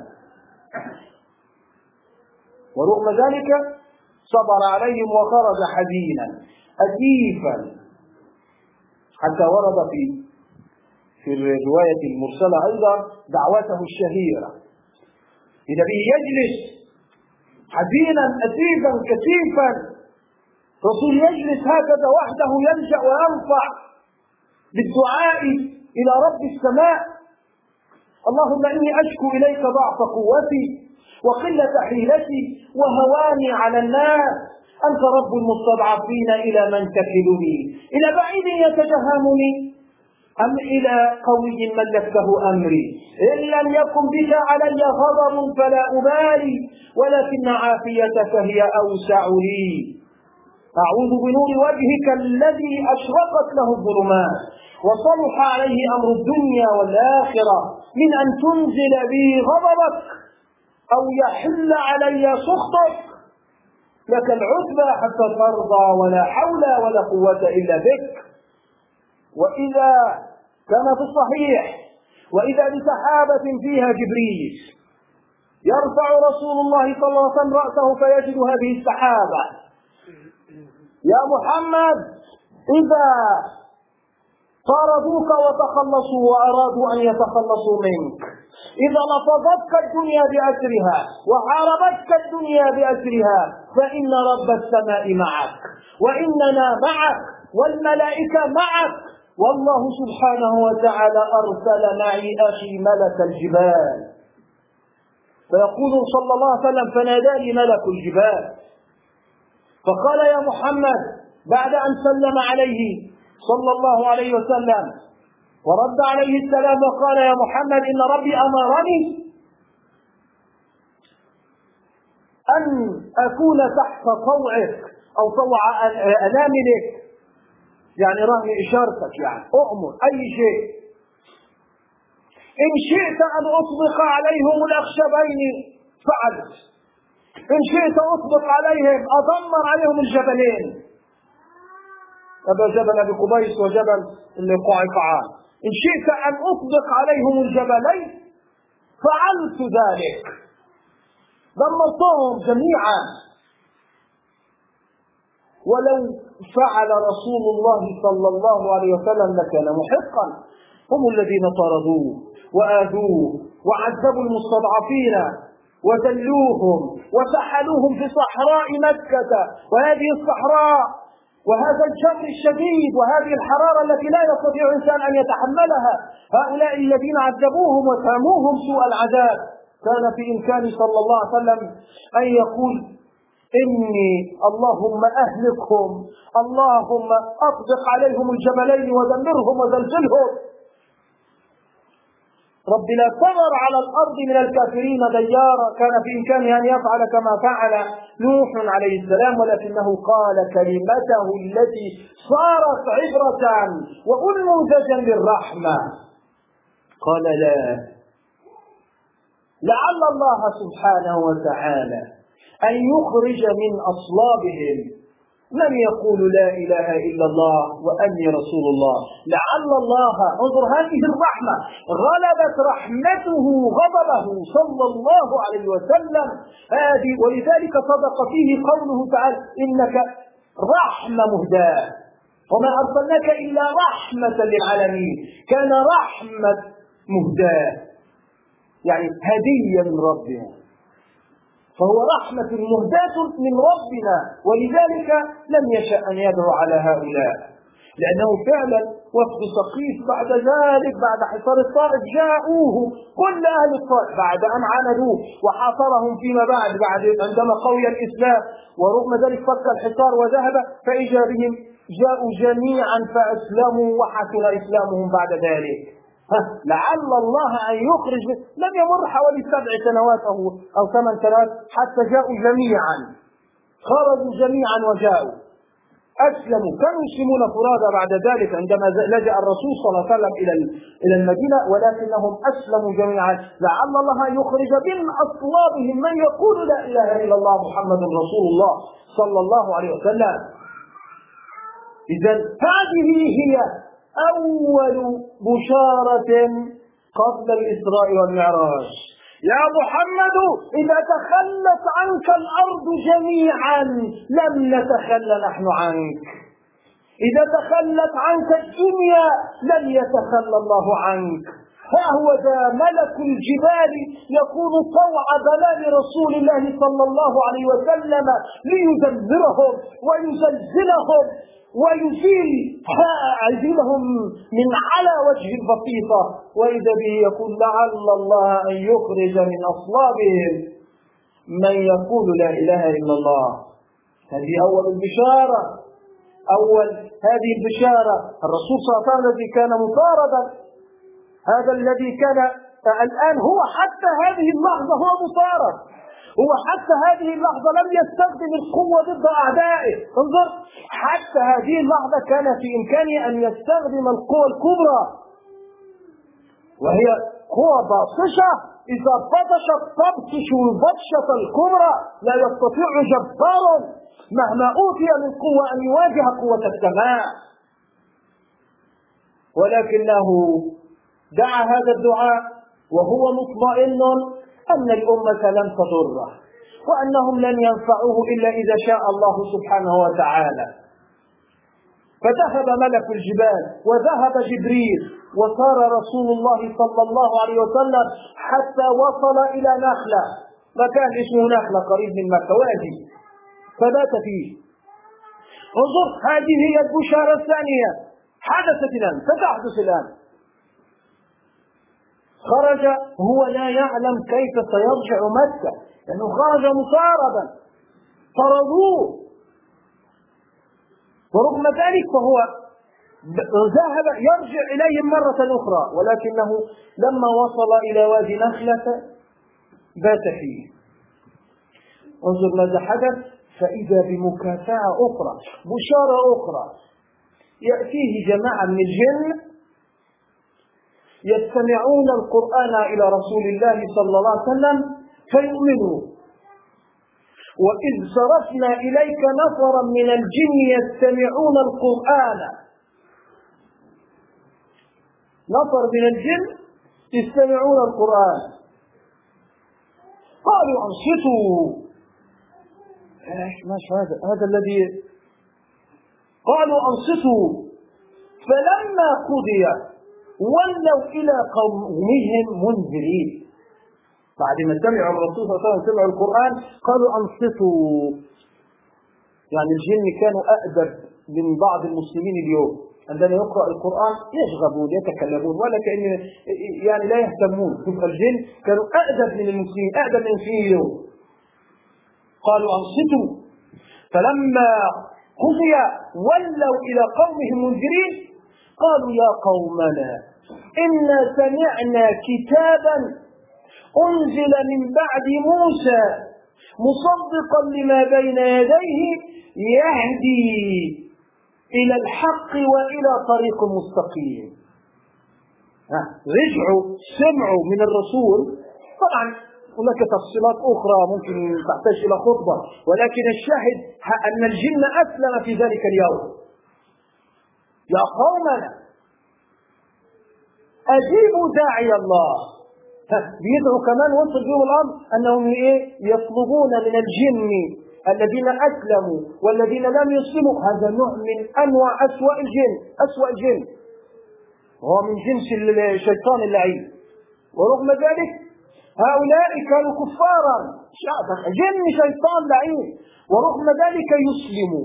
ورغم ذلك صبر عليهم وخرج حزينا أسيفا، حتى ورد في في الرواية المرسلة أيضا دعوته الشهيرة إذا به يجلس حزينا أسيفا كثيفا، رسول يجلس هكذا وحده يلجأ وينفع بالدعاء إلى رب السماء: اللهم إني أشكو إليك ضعف قوتي وقلة حيلتي وهواني على الناس، أنت رب المستضعفين، إلى من تكلني؟ إلى بعيد يتجهمني أم إلى قوي ملكته أمري؟ إن لم يكن بك علي غضب فلا أبالي، ولكن عافيتك هي أوسع لي. أعوذ بنور وجهك الذي أشرقت له الظلمات وصلح عليه أمر الدنيا والآخرة من أن تنزل بي غضبك أو يحل علي سخطك، لك العتبى حتى ترضى، ولا حول ولا قوة إلا بك. وإذا كان في الصحيح وإذا بسحابة فيها جبريل يرفع رسول الله صلى الله عليه وسلم رأسه فيجد هذه السحابة: يا محمد إذا طاردوك وتخلصوا وأرادوا أن يتخلصوا منك، إذا لفظتك الدنيا بأسرها وحاربتك الدنيا بأسرها، فإن رب السماء معك وإننا معك والملائكة معك، والله سبحانه وتعالى أرسل معي أخي ملك الجبال. فيقول صلى الله عليه وسلم: فناداني ملك الجبال فقال: يا محمد، بعد أن سلم عليه صلى الله عليه وسلم ورد عليه السلام وقال: يا محمد، إن ربي أمرني أن أكون تحت طوعك أو طوع أناملك، يعني رهن إشارتك، يعني أؤمر أي شيء، إن شئت أن أطبق عليهم الأخشبين فعلت، إن شئت أطبق عليهم أدمر عليهم الجبلين، هذا جبل أبي قبيس وجبل القعقاع، إن شئت أن أطبق عليهم الجبلين فعلت ذلك، دمرتهم جميعا. ولو فعل رسول الله صلى الله عليه وسلم لكان محقا. هم الذين طردوه وآذوه وعذبوا المستضعفين وذلوهم وسحلوهم في صحراء مكة، وهذه الصحراء وهذا الجمر الشديد وهذه الحرارة التي لا يستطيع إنسان أن يتحملها، هؤلاء الذين عذبوهم وساموهم سوء العذاب، كان في إمكان صلى الله عليه وسلم أن يقول: إني اللهم أهلكهم، اللهم أطبق عليهم الجبلين ودمرهم وزلزلهم. رب لا تذر على الأرض من الكافرين ديارا. كان في إمكانه أن يفعل كما فعل نوح عليه السلام، ولكنه قال كلمته التي صارت عبرة وأنموذجا للرحمة، قال لا، لعل الله سبحانه وتعالى أن يخرج من أصلابهم من يقول لا إله إلا الله وأني رسول الله. لعل الله، انظر هذه الرحمة، غلبت رحمته غضبه صلى الله عليه وسلم هذه، ولذلك صدق فيه قوله تعالى إنك رحمة مهداة وما أرسلناك إلا رحمة للعالمين. كان رحمة مهداة يعني هدية من ربنا، فهو رحمة مهداة من ربنا، ولذلك لم يشأ أن يدعو على هؤلاء، لأنه فعلا وفد ثقيف بعد ذلك بعد حصار الطائف جاءوه كل أهل الطائف بعد أن عاندوه وحاصرهم فيما بعد بعد عندما قوي الإسلام، ورغم ذلك فك الحصار وذهب، فإجا بهم جاءوا جميعا فأسلموا وحسن إسلامهم بعد ذلك. لعل الله أن يخرج. لم يمر حوالي سبع سنوات أو أو ثمان سنوات حتى جاءوا جميعا، خرجوا جميعا وجاءوا أسلموا. كانوا يسلمون فرادى بعد ذلك عندما لجأ الرسول صلى الله عليه وسلم إلى إلى المدينة، ولكنهم أسلموا جميعا. لعل الله أن يخرج من أصلابهم من يقول لا إله إلا الله محمد رسول الله صلى الله عليه وسلم. إذن هذه هي أول بشارة قبل الإسراء والمعراج. يا محمد إذا تخلت عنك الأرض جميعا لم نتخلى نحن عنك، إذا تخلت عنك الدنيا لن يتخلى الله عنك. ها هو ذا ملك الجبال يكون طوع بلاد رسول الله صلى الله عليه وسلم ليدمرهم ويزلزلهم ويزيل أيديهم من على وجه البسيطة، وإذا به يقول لعل الله أن يخرج من أصلابهم من يقول لا إله إلا الله. هذه أول البشارة، أول هذه البشارة. الرسول صلى الله عليه وسلم الذي كان مطاردا، هذا الذي كان الآن هو حتى هذه اللحظة هو مطارد، هو حتى هذه اللحظة لم يستخدم القوة ضد أعدائه. انظر، حتى هذه اللحظة كان في إمكانه أن يستخدم القوة الكبرى وهي قوة باطشة. إذا بطش تبطش البطشة الكبرى، لا يستطيع جبار مهما أوتي من قوة أن يواجه قوة السماء، ولكنه دعا هذا الدعاء وهو مطمئن أن الأمة لن تضره وأنهم لن ينفعوه إلا إذا شاء الله سبحانه وتعالى. فذهب ملك الجبال وذهب جبريل وصار رسول الله صلى الله عليه وسلم حتى وصل إلى نخلة، مكان اسمه نخلة قريب من مكة، وادي، فبات فيه. انظر، هذه هي البشارة الثانية حدثت الآن، ستحدث الآن. خرج هو لا يعلم كيف سيرجع مكة، لأنه خرج مطاردا طردوه، ورغم ذلك فهو ذهب يرجع إليهم مرة أخرى، ولكنه لما وصل إلى وادي نخلة بات فيه. انظر ماذا حدث، فإذا بمكافأة أخرى، بشارة أخرى، يأتيه جماعة من الجن يستمعون القرآن إلى رسول الله صلى الله عليه وسلم فيؤمنوا. وإذ صرفنا إليك نفرا من الجن يستمعون القرآن، نفر من الجن يستمعون القرآن، قالوا أنصتوا. ماشي، هذا هذا الذي قالوا أنصتوا. فلما قضي ولوا إلى قومهم منذرين. بعد ما سمعوا الرسول صلى الله عليه وسلم سمعوا القرآن قالوا أنصتوا. يعني الجن كانوا أأدب من بعض المسلمين اليوم، عندما يقرأ القرآن يشغبون يتكلمون ولا كأن يعني لا يهتمون. الجن كانوا أأدب من المسلمين، أأدب من المسلمين اليوم. قالوا أنصتوا. فلما قضي ولوا إلى قومهم منذرين قالوا يا قومنا إنا سمعنا كتابا أنزل من بعد موسى مصدقا لما بين يديه يهدي إلى الحق وإلى طريق مستقيم. رجعوا سمعوا من الرسول. طبعا هناك تفصيلات أخرى ممكن تحتاج إلى خطبة، ولكن الشاهد أن الجن أسلم في ذلك اليوم. يا قومنا أجيبوا داعي الله. بيدعوا كمان وصل بهم الأمر أنهم يطلبون من الجن الذين أسلموا والذين لم يسلموا. هذا نوع من أنواع أسوأ الجن، أسوأ الجن هو من جنس الشيطان اللعين. ورغم ذلك هؤلاء كانوا كفارا، جن شيطان لعين، ورغم ذلك يسلموا.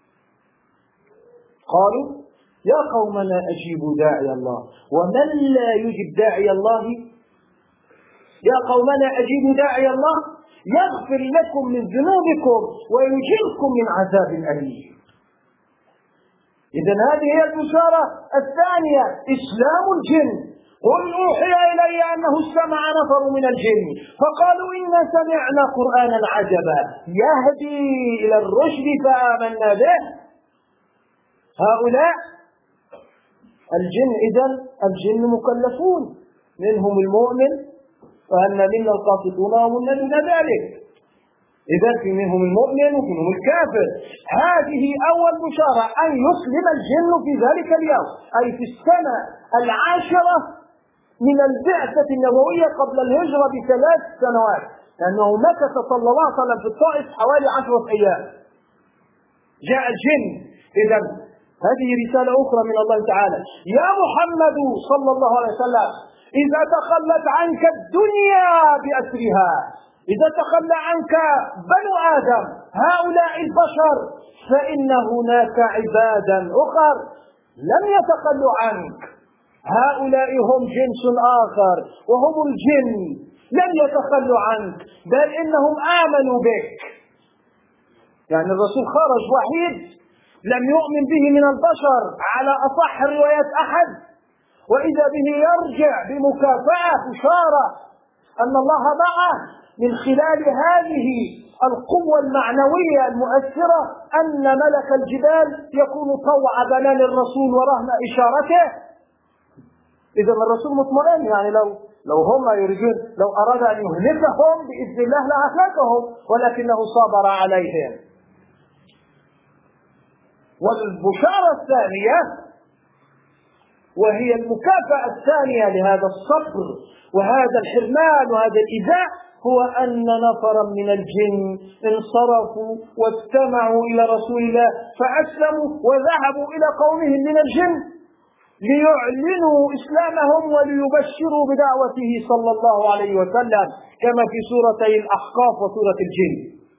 قالوا يا قومنا أجيبوا داعي الله، ومن لا يجب داعي الله يا قومنا أجيبوا داعي الله يغفر لكم من ذنوبكم ويجيركم من عذاب أليم. إذن هذه هي البشارة الثانية، إسلام الجن. قل أوحي إلي أنه استمع نفر من الجن فقالوا إنا سمعنا قرآنا عجبا يهدي إلى الرشد فآمنا به. هؤلاء الجن، إذن الجن مكلفون، منهم المؤمن وأن منا القاسطون ومنا دون ذلك. إذا في منهم المؤمن ومنهم الكافر. هذه أول بشارة، أن يسلم الجن في ذلك اليوم، أي في السنة العاشرة من البعثة النبوية قبل الهجرة بثلاث سنوات، لأنه مكث صلى الله عليه وسلم في الطائف حوالي عشرة أيام. جاء الجن. إذا هذه رسالة أخرى من الله تعالى. يا محمد صلى الله عليه وسلم إذا تخلت عنك الدنيا بأسرها، إذا تخلى عنك بنو آدم هؤلاء البشر، فإن هناك عبادا أخر لم يتخلوا عنك. هؤلاء هم جنس آخر وهم الجن، لم يتخلوا عنك، بل إنهم آمنوا بك. يعني الرسول خرج وحيد لم يؤمن به من البشر على أصح روايات أحد، وإذا به يرجع بمكافأة بشارة أن الله معه من خلال هذه القوة المعنوية المؤثرة، أن ملك الجبال يكون طوع بنان الرسول ورهن إشارته. إذا الرسول مطمئن، يعني لو لو هم يريدون، لو أراد أن يهلكهم بإذن الله لأهلكهم، ولكنه صبر عليهم. والبشارة الثانية وهي المكافأة الثانية لهذا الصبر وهذا الحرمان وهذا الإيذاء، هو أن نفرا من الجن انصرفوا واستمعوا إلى رسول الله فأسلموا وذهبوا إلى قومهم من الجن ليعلنوا إسلامهم وليبشروا بدعوته صلى الله عليه وسلم، كما في سورتي الأحقاف وسورة الجن.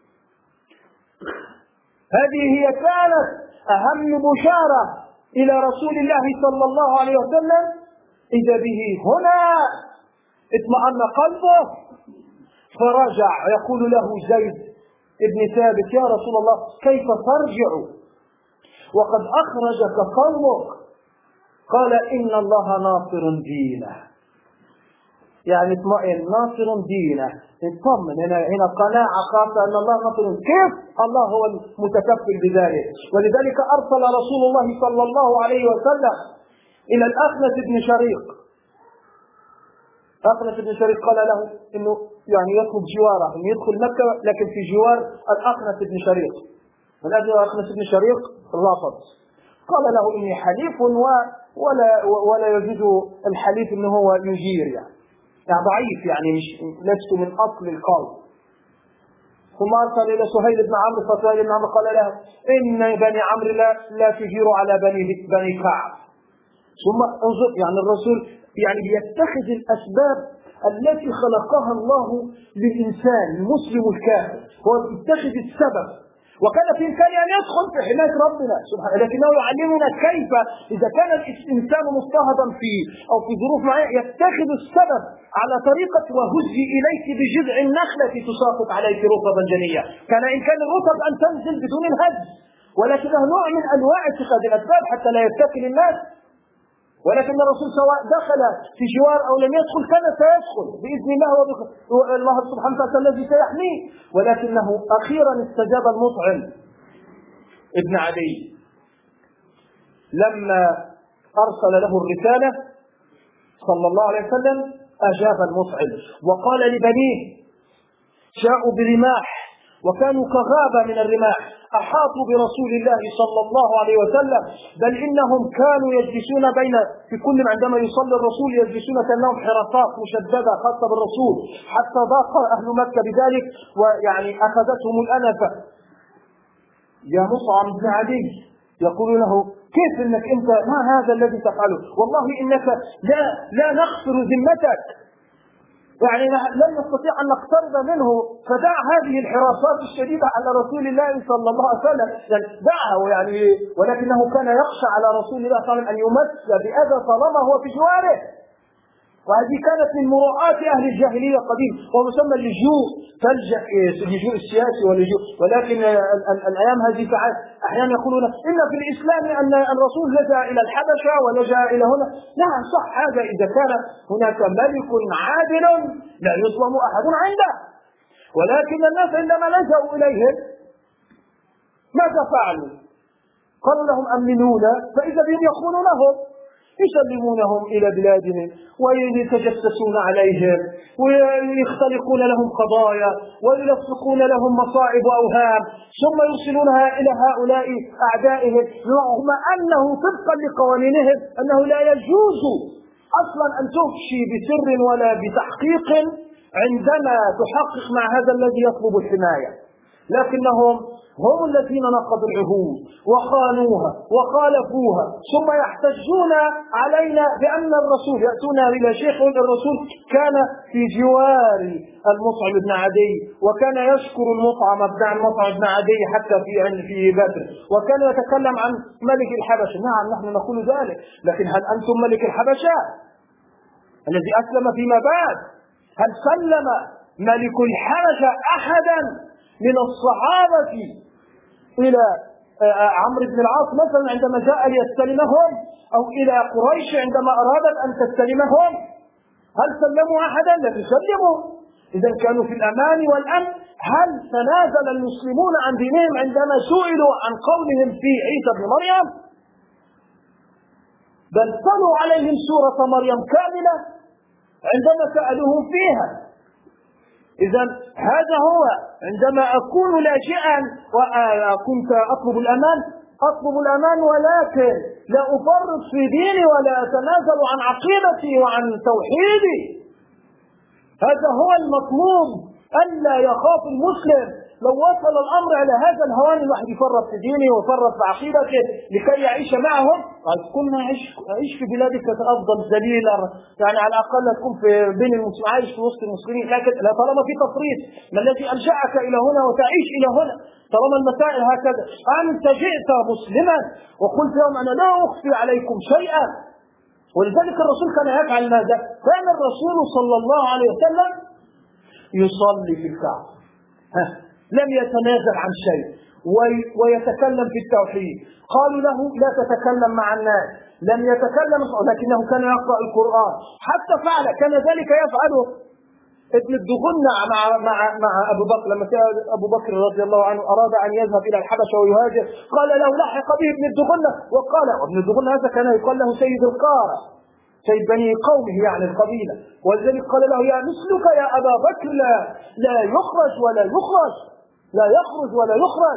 هذه هي كانت أهم بشارة إلى رسول الله صلى الله عليه وسلم. إذا به هنا اطمأن قلبه فرجع، يقول له زيد ابن ثابت يا رسول الله كيف ترجع وقد أخرجك قومك؟ قال إن الله ناصر دينه. يعني اطمئن، ناصر دينه، اطمن. هنا هنا قناعة خاصة أن الله ناصر. كيف؟ الله هو المتكفل بذلك. ولذلك أرسل رسول الله صلى الله عليه وسلم إلى الأخنس بن شريق. أخنس بن شريق قال له إنه يعني يطلب جواره، إنه يدخل مكة لكن في جوار الأخنس بن شريق. من أجل الأخنس بن شريق رافض، قال له إني حليف ولا ولا يجوز الحليف إنه هو يجير، يعني يعني ضعيف، يعني مش لست من أصل القوم. ثم أرسل إلى سهيل بن عمرو، فسهيل بن عمرو قال له إن بني عمرو لا, لا تجير على بني بني كعب. ثم انظر، يعني الرسول يعني يتخذ الأسباب التي خلقها الله للإنسان المسلم الكافر، هو يتخذ السبب. وكان في إمكانه أن يدخل في حماية ربنا سبحانه، لكنه يعلمنا كيف إذا كان الإنسان مضطهدا فيه أو في ظروف معينة يتخذ السبب على طريقة وهزي إليك بجذع النخلة تساقط عليك رطبا جنيا. كان إن كان الرطب أن تنزل بدون الهز، ولكنه نوع من أنواع اتخاذ الأسباب حتى لا يتكل الناس. ولكن الرسول سواء دخل في جوار أو لم يدخل كان سيدخل بإذن الله، والله سبحانه وتعالى الذي سيحميه. ولكنه أخيرا استجاب المطعم ابن عدي لما أرسل له الرسالة صلى الله عليه وسلم، أجاب المطعم وقال لبنيه، جاءوا برماح وكانوا كغابة من الرماح، أحاطوا برسول الله صلى الله عليه وسلم، بل إنهم كانوا يجلسون بين في كل عندما يصلي الرسول يجلسون كأنهم حراسات مشددة خاصة بالرسول، حتى ضاق أهل مكة بذلك ويعني أخذتهم الأنفة. يا مطعم بن عدي، يقول له كيف انك انت ما هذا الذي تفعله؟ والله انك لا لا نغفر ذمتك، يعني لن نستطيع ان نقترب منه، فدع هذه الحراسات الشديده على رسول الله صلى الله عليه وسلم، يعني دعه يعني. ولكنه كان يخشى على رسول الله صلى الله عليه وسلم ان يمس باذى طالما هو في جواره، وهذه كانت من مراعاة أهل الجاهلية قديم، ومسمى اللجوء، تلجأ اللجوء السياسي واللجوء. ولكن الأيام هذه أحيانا يقولون إن في الإسلام أن الرسول لجأ إلى الحبشة ولجأ إلى هنا. نعم صح، هذا إذا كان هناك ملك عادل لا يظلم أحد عنده. ولكن الناس عندما لجأوا إليهم ماذا فعلوا؟ قالوا لهم أمنونا، فإذا بهم يخونونهم، يسلمونهم إلى بلادهم ويتجسسون عليهم ويختلقون لهم قضايا ويلصقون لهم مصائب وأوهام، ثم يرسلونها إلى هؤلاء أعدائهم، رغم أنه طبقا لقوانينهم أنه لا يجوز أصلا أن تفشي بسر ولا بتحقيق عندما تحقق مع هذا الذي يطلب الحماية. لكنهم هم الذين نقضوا العهود وخانوها وخالفوها، ثم يحتجون علينا بأن الرسول، يأتون إلى شيخ الرسول كان في جوار المطعم بن عدي، وكان يشكر المطعم بن المطعم بن عدي حتى في في بدر، وكان يتكلم عن ملك الحبشة. نعم نحن نقول ذلك، لكن هل أنتم ملك الحبشة الذي أسلم فيما بعد؟ هل سلم ملك الحبشة أحدا من الصحابة إلى عمرو بن العاص مثلا عندما جاء ليستلمهم، أو إلى قريش عندما أرادت أن تستلمهم؟ هل سلموا أحدا؟ لم يسلموا. إذا كانوا في الأمان والأمن. هل تنازل المسلمون عن دينهم عندما سئلوا عن قولهم في عيسى بن مريم؟ بل صلوا عليهم سورة مريم كاملة عندما سألوهم فيها. إذا هذا هو، عندما أكون لاجئا وكنت أطلب الأمان أطلب الأمان، ولكن لا أفرط في ديني ولا أتنازل عن عقيدتي وعن توحيدي. هذا هو المطلوب، ألا يخاف المسلم. لو وصل الأمر على هذا الهوان الواحد يفرط في دينه ويفرط في عقيدته لكي يعيش معهم، كنا عيش في بلادك أفضل ذليلا، يعني على الأقل تكون في بين المسلمين، عايش في وسط المسلمين. لكن لا، طالما في تفريط، ما الذي ألجأك إلى هنا وتعيش إلى هنا؟ طالما المسائل هكذا، أنت جئت مسلما وقلت لهم أنا لا أخفي عليكم شيئا. ولذلك الرسول كان يفعل ماذا؟ كان الرسول صلى الله عليه وسلم يصلي في الكعبة، لم يتنازل عن شيء ويتكلم في التوحيد. قالوا له لا تتكلم مع الناس، لم يتكلم، لكنه كان يقرأ القرآن. حتى فعل كان ذلك يفعله ابن الدغنة مع مع مع أبو بكر، لما كان أبو بكر رضي الله عنه أراد أن يذهب إلى الحبشة ويهاجر، قال له لحق به ابن الدغنة، وقال ابن الدغنة هذا كان يقال له سيد القارة، سيد بني قومه يعني القبيلة، ولذلك قال له يا مثلك يا أبا بكر لا لا يخرج ولا يخرج لا يخرج ولا يخرج،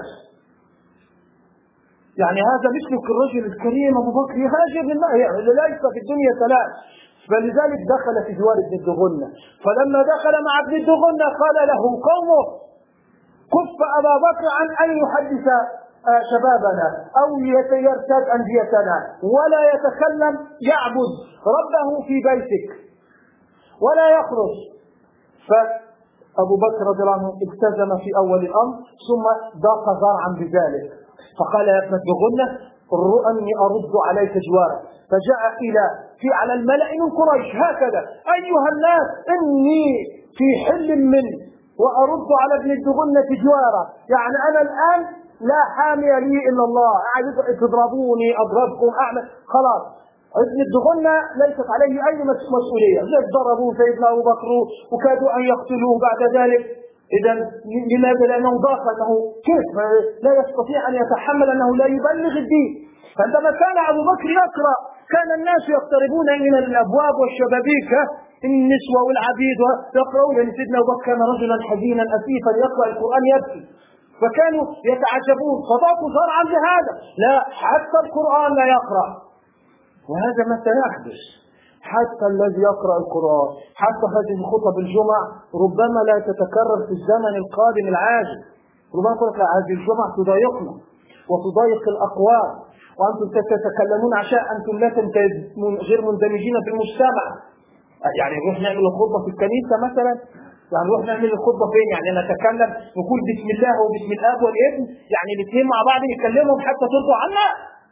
يعني هذا مثلك الرجل الكريم أبو بكر يهاجر لله، يعني ليس في الدنيا ثلاث. فلذلك دخل في جوار ابن الدغنة، فلما دخل مع ابن الدغنة قال له قومه كف أبا بكر عن أن يحدث شبابنا أو يرتد أنديتنا ولا يتكلم، يعبد ربه في بيتك ولا يخرج. فأبو بكر رضي الله عنه التزم في أول الأمر، ثم ضاق ذرعا بذلك، فقال يا ابن الدغنة أني أرد عليك جوارك، فجاء إلى في على الملأ من قريش هكذا أيها الناس إني في حل مني وأرد على ابن الدغنة جواره، يعني أنا الآن لا حامي لي إلا الله، تضربوني أضربكم أعمل خلاص، ابن الدغنة ليست عليه أي مسؤولية، ليش ضربوا سيدنا أبو بكر وكادوا أن يقتلوه بعد ذلك. إذا لماذا؟ لأنه ضاق، أنه كيف لا يستطيع أن يتحمل أنه لا يبلغ الدين. فعندما كان أبو بكر يقرأ كان الناس يقتربون من الأبواب والشبابيك، النسوة والعبيد يقرؤون. يعني سيدنا أبو بكر كان رجلا حزينا أسيفا يقرأ القرآن يبكي، فكانوا يتعجبون فضاقوا شرعا لهذا، لا حتى القرآن لا يقرأ. وهذا ما سيحدث، حتى الذي يقرأ القرآن، حتى هذه خطب الجمع ربما لا تتكرر في الزمن القادم العاجل. ربما تقول لك هذه الجمع تضايقنا وتضايق الأقوال، وأنتم تتكلمون عشان أنتم لا غير مندمجين في المجتمع. يعني نروح نعمل الخطبة في الكنيسة مثلا، يعني نروح نعمل الخطبة فين؟ يعني نتكلم نقول بسم الله وبسم الآب والابن، يعني الاثنين مع بعض نكلمهم حتى ترضوا عنا.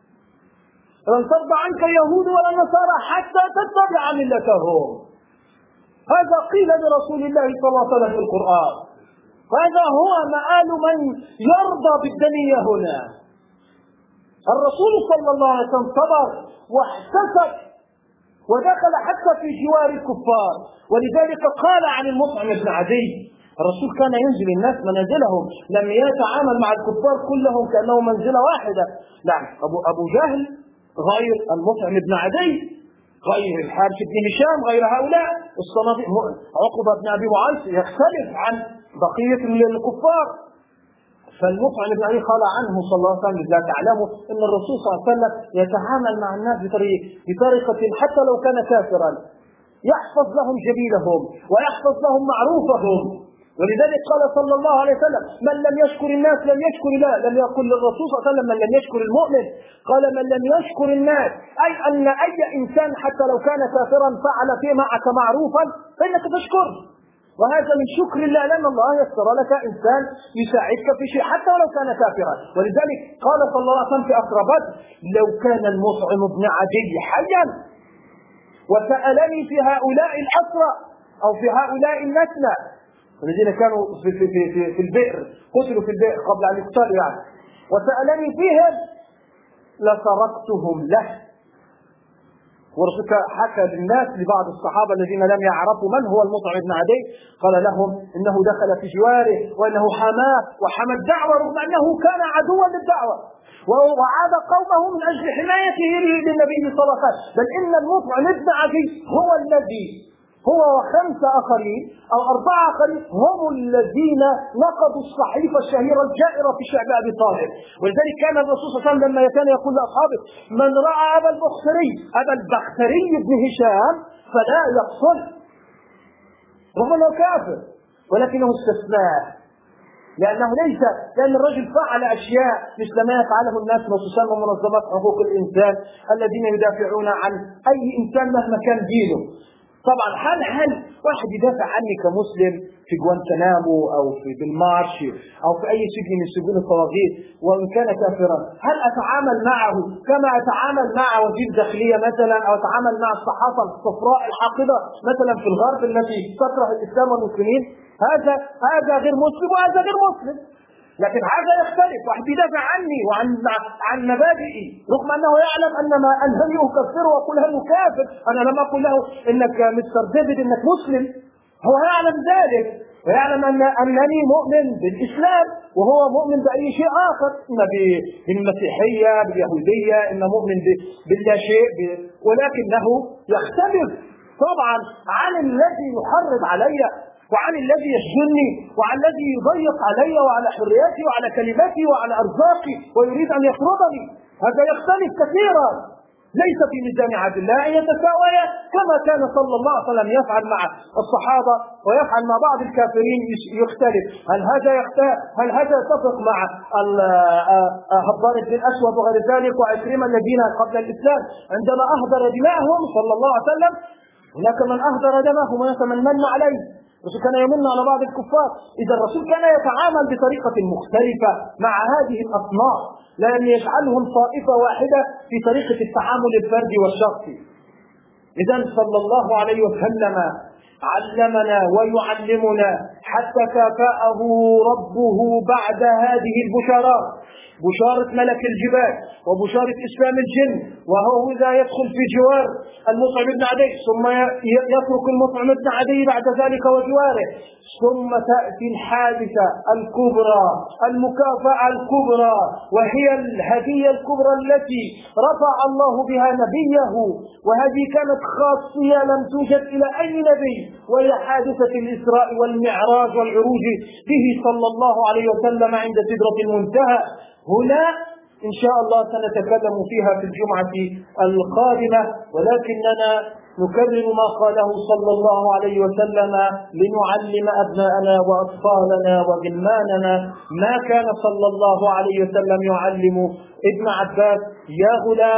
لن ترضى عنك اليهود ولا النصارى حتى تتبع ملتهم. هذا قيل لرسول الله صلى الله عليه وسلم في القرآن. هذا هو مآل من يرضى بالدنيا هنا. الرسول صلى الله عليه وسلم صبر واحتسب ودخل حتى في جوار الكفار، ولذلك قال عن المطعم بن عدي: الرسول كان ينزل الناس منازلهم، لم يتعامل مع الكفار كلهم كأنه منزلة واحدة. لا، أبو, أبو جهل غير المطعم بن عدي، غير الحارث بن هشام، غير هؤلاء الصناديق. عقبة بن أبي معيط يختلف عن بقية الكفار. فالمطعم بن عدي قال عنه صلى الله عليه وسلم: لا تعلموا أن الرسول صلى الله عليه وسلم يتعامل مع الناس بطريقة حتى لو كان كافرا يحفظ لهم جميلهم ويحفظ لهم معروفهم. ولذلك قال صلى الله عليه وسلم: من لم يشكر الناس لم يشكر الله. لم يقل للرسول صلى الله عليه وسلم من لم يشكر المؤمن، قال من لم يشكر الناس، أي أن أي إنسان حتى لو كان كافرا فعل في معك معروفا فإنك تشكر، وهذا من شكر الله، لأن الله يسر لك إنسان يساعدك في شيء حتى ولو كان كافرا. ولذلك قال صلى الله عليه وسلم في أسرى بدر: لو كان المطعم بن عدي حيا وسألني في هؤلاء الأسرى أو في هؤلاء النسلة الذين كانوا في, في, في, في, في البئر، قتلوا في البئر قبل أن يقتلوا يعني، وسألني فيهم لتركتهم له. ورسولك حكى للناس لبعض الصحابة الذين لم يعرفوا من هو المطعم بن عدي، قال لهم إنه دخل في جواره وإنه حماه وحمى الدعوة رغم أنه كان عدوا للدعوة، وعاد قومه من أجل حمايته للنبي صلى الله عليه وسلم. بل إن المطعم بن عدي هو الذي هو وخمسة آخرين أو أربعة آخرين هم الذين نقضوا الصحيفة الشهيرة الجائرة في شعب أبي طالب. ولذلك كان الرسول صلى الله عليه وسلم لما كان يقول لأصحابه: من رأى أبا البختري أبا البختري بن هشام فلا يقتل، رغم أنه كافر، ولكنه استثناء، لأنه ليس لأن الرجل فعل أشياء مثل ما يفعله الناس ما تسمى منظمات حقوق الإنسان الذين يدافعون عن أي إنسان مهما كان دينه. طبعا هل هل واحد يدافع عني كمسلم في جوانتنامو او في بالمارش او في اي سجن من سجون الطواغيت وان كان كافرا، هل اتعامل معه كما اتعامل مع وزير داخليه مثلا، او اتعامل مع الصحافه الصفراء الحاقده مثلا في الغرب التي تكره الاسلام والمسلمين؟ هذا هذا غير مسلم وهذا غير مسلم. لكن هذا يختلف، واحد يدافع عني وعن عن مبادئي رغم انه يعلم ان ما انني اكفره واقول انه كافر. انا لم اقل له انك مستر ديفيد انك مسلم، هو يعلم ذلك ويعلم ان انني مؤمن بالاسلام وهو مؤمن باي شيء اخر، اما بالمسيحيه باليهوديه، اما مؤمن باللا شيء، ولكنه يختلف طبعا عن الذي يحرض علي وعن الذي يسجنني وعن الذي يضيق علي وعلى حريتي وعلى كلمتي وعلى أرزاقي ويريد أن يطردني. هذا يختلف كثيرا. ليس في ميزان عدل الله أن يتساوي كما كان صلى الله عليه وسلم يفعل مع الصحابة ويفعل مع بعض الكافرين يختلف. هل هذا يختلف؟ هل هذا يتفق مع هبار بن الأسود وغير ذلك وعكرمة الذين قبل الإسلام عندما أهدر دماءهم صلى الله عليه وسلم؟ هناك من أهدر دماءهم وهناك من من عليه. الرسول كان يمن على بعض الكفار. إذا الرسول كان يتعامل بطريقة مختلفة مع هذه الأصناف، لم يجعلهم طائفة واحدة في طريقة التعامل الفردي والشخصي. إذا صلى الله عليه وسلم علمنا ويعلمنا حتى كافأه ربه بعد هذه البشارات بشارة ملك الجبال وبشارة إسلام الجن، وهو إذا يدخل في جوار المطعم بن عدي ثم يترك المطعم بن عدي بعد ذلك وجواره، ثم تأتي الحادثة الكبرى المكافأة الكبرى، وهي الهدية الكبرى التي رفع الله بها نبيه، وهذه كانت خاصية لم توجد إلى أي نبي، وهي حادثة الإسراء والمعراج والعروج به صلى الله عليه وسلم عند سدرة المنتهى. هنا إن شاء الله سنتكلم فيها في الجمعة القادمة، ولكننا نكرر ما قاله صلى الله عليه وسلم لنعلم أبناءنا وأطفالنا وغلماننا ما كان صلى الله عليه وسلم يعلم ابن عباس: يا غلام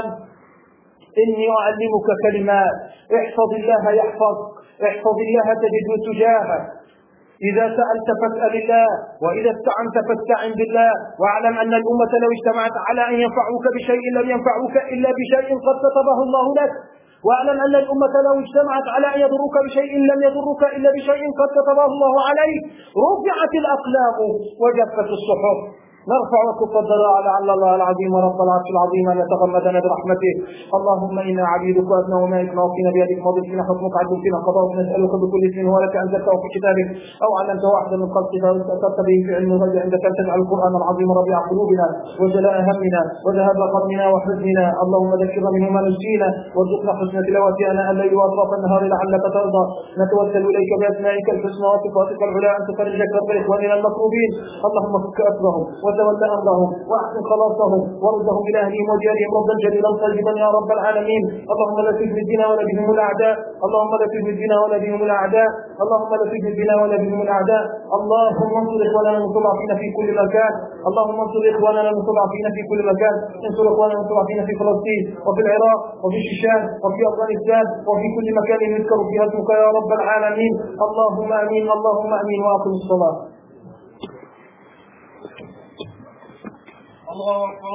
إني أعلمك كلمات، احفظ الله يحفظك، احفظ الله تجده تجاهك، إذا سألت فاسأل الله، وإذا استعنت فاستعن بالله، واعلم أن الأمة لو اجتمعت على أن ينفعوك بشيء لم ينفعوك إلا بشيء قد كتبه الله لك، واعلم أن الأمة لو اجتمعت على أن يضروك بشيء لم يضرك إلا بشيء قد كتبه الله عليك. رفعت الأقلام وجفت الصحف، نرفع وكف الضراع لعل الله العظيم ورب العرش العظيم أن يتغمدنا برحمته. اللهم إنا عبيدك وأبناء أمائك ناصين بيدك ماض فينا حكمك عدل فينا قضاؤك، نسألك بكل اسم هو لك أنزلته في كتابك أو علمته واحدا من خلقك واستأثرت به في علم الغيب عندك أن تجعل القرآن العظيم ربيع قلوبنا وجلاء همنا وذهاب غمنا وحزننا. اللهم ذكرنا منه ما نسينا وارزقنا حسن تلاوته آناء الليل وأطراف النهار لعلك ترضى. نتوسل إليك بأسمائك الحسنى وصفاتك العلى أن تفرج كرب إخواننا المكروبين. اللهم فك أسرهم وتولى أمرهم وأحسن خلاصهم وردهم إلى أهلهم وديارهم ربا جليلا طيبا يا رب العالمين. اللهم لا تجد بنا ولا بهم الأعداء، اللهم لا تجد بنا ولا بهم الأعداء، اللهم لا تجد بنا ولا بهم الأعداء. اللهم انصر إخواننا المستضعفين في كل مكان، اللهم انصر إخواننا المستضعفين في كل مكان، انصر إخواننا المستضعفين في فلسطين وفي العراق وفي الشيشان وفي أفغانستان وفي كل مكان يذكر فيها اسمك يا رب العالمين. اللهم آمين، اللهم آمين. وأقم الصلاة. الله أكبر.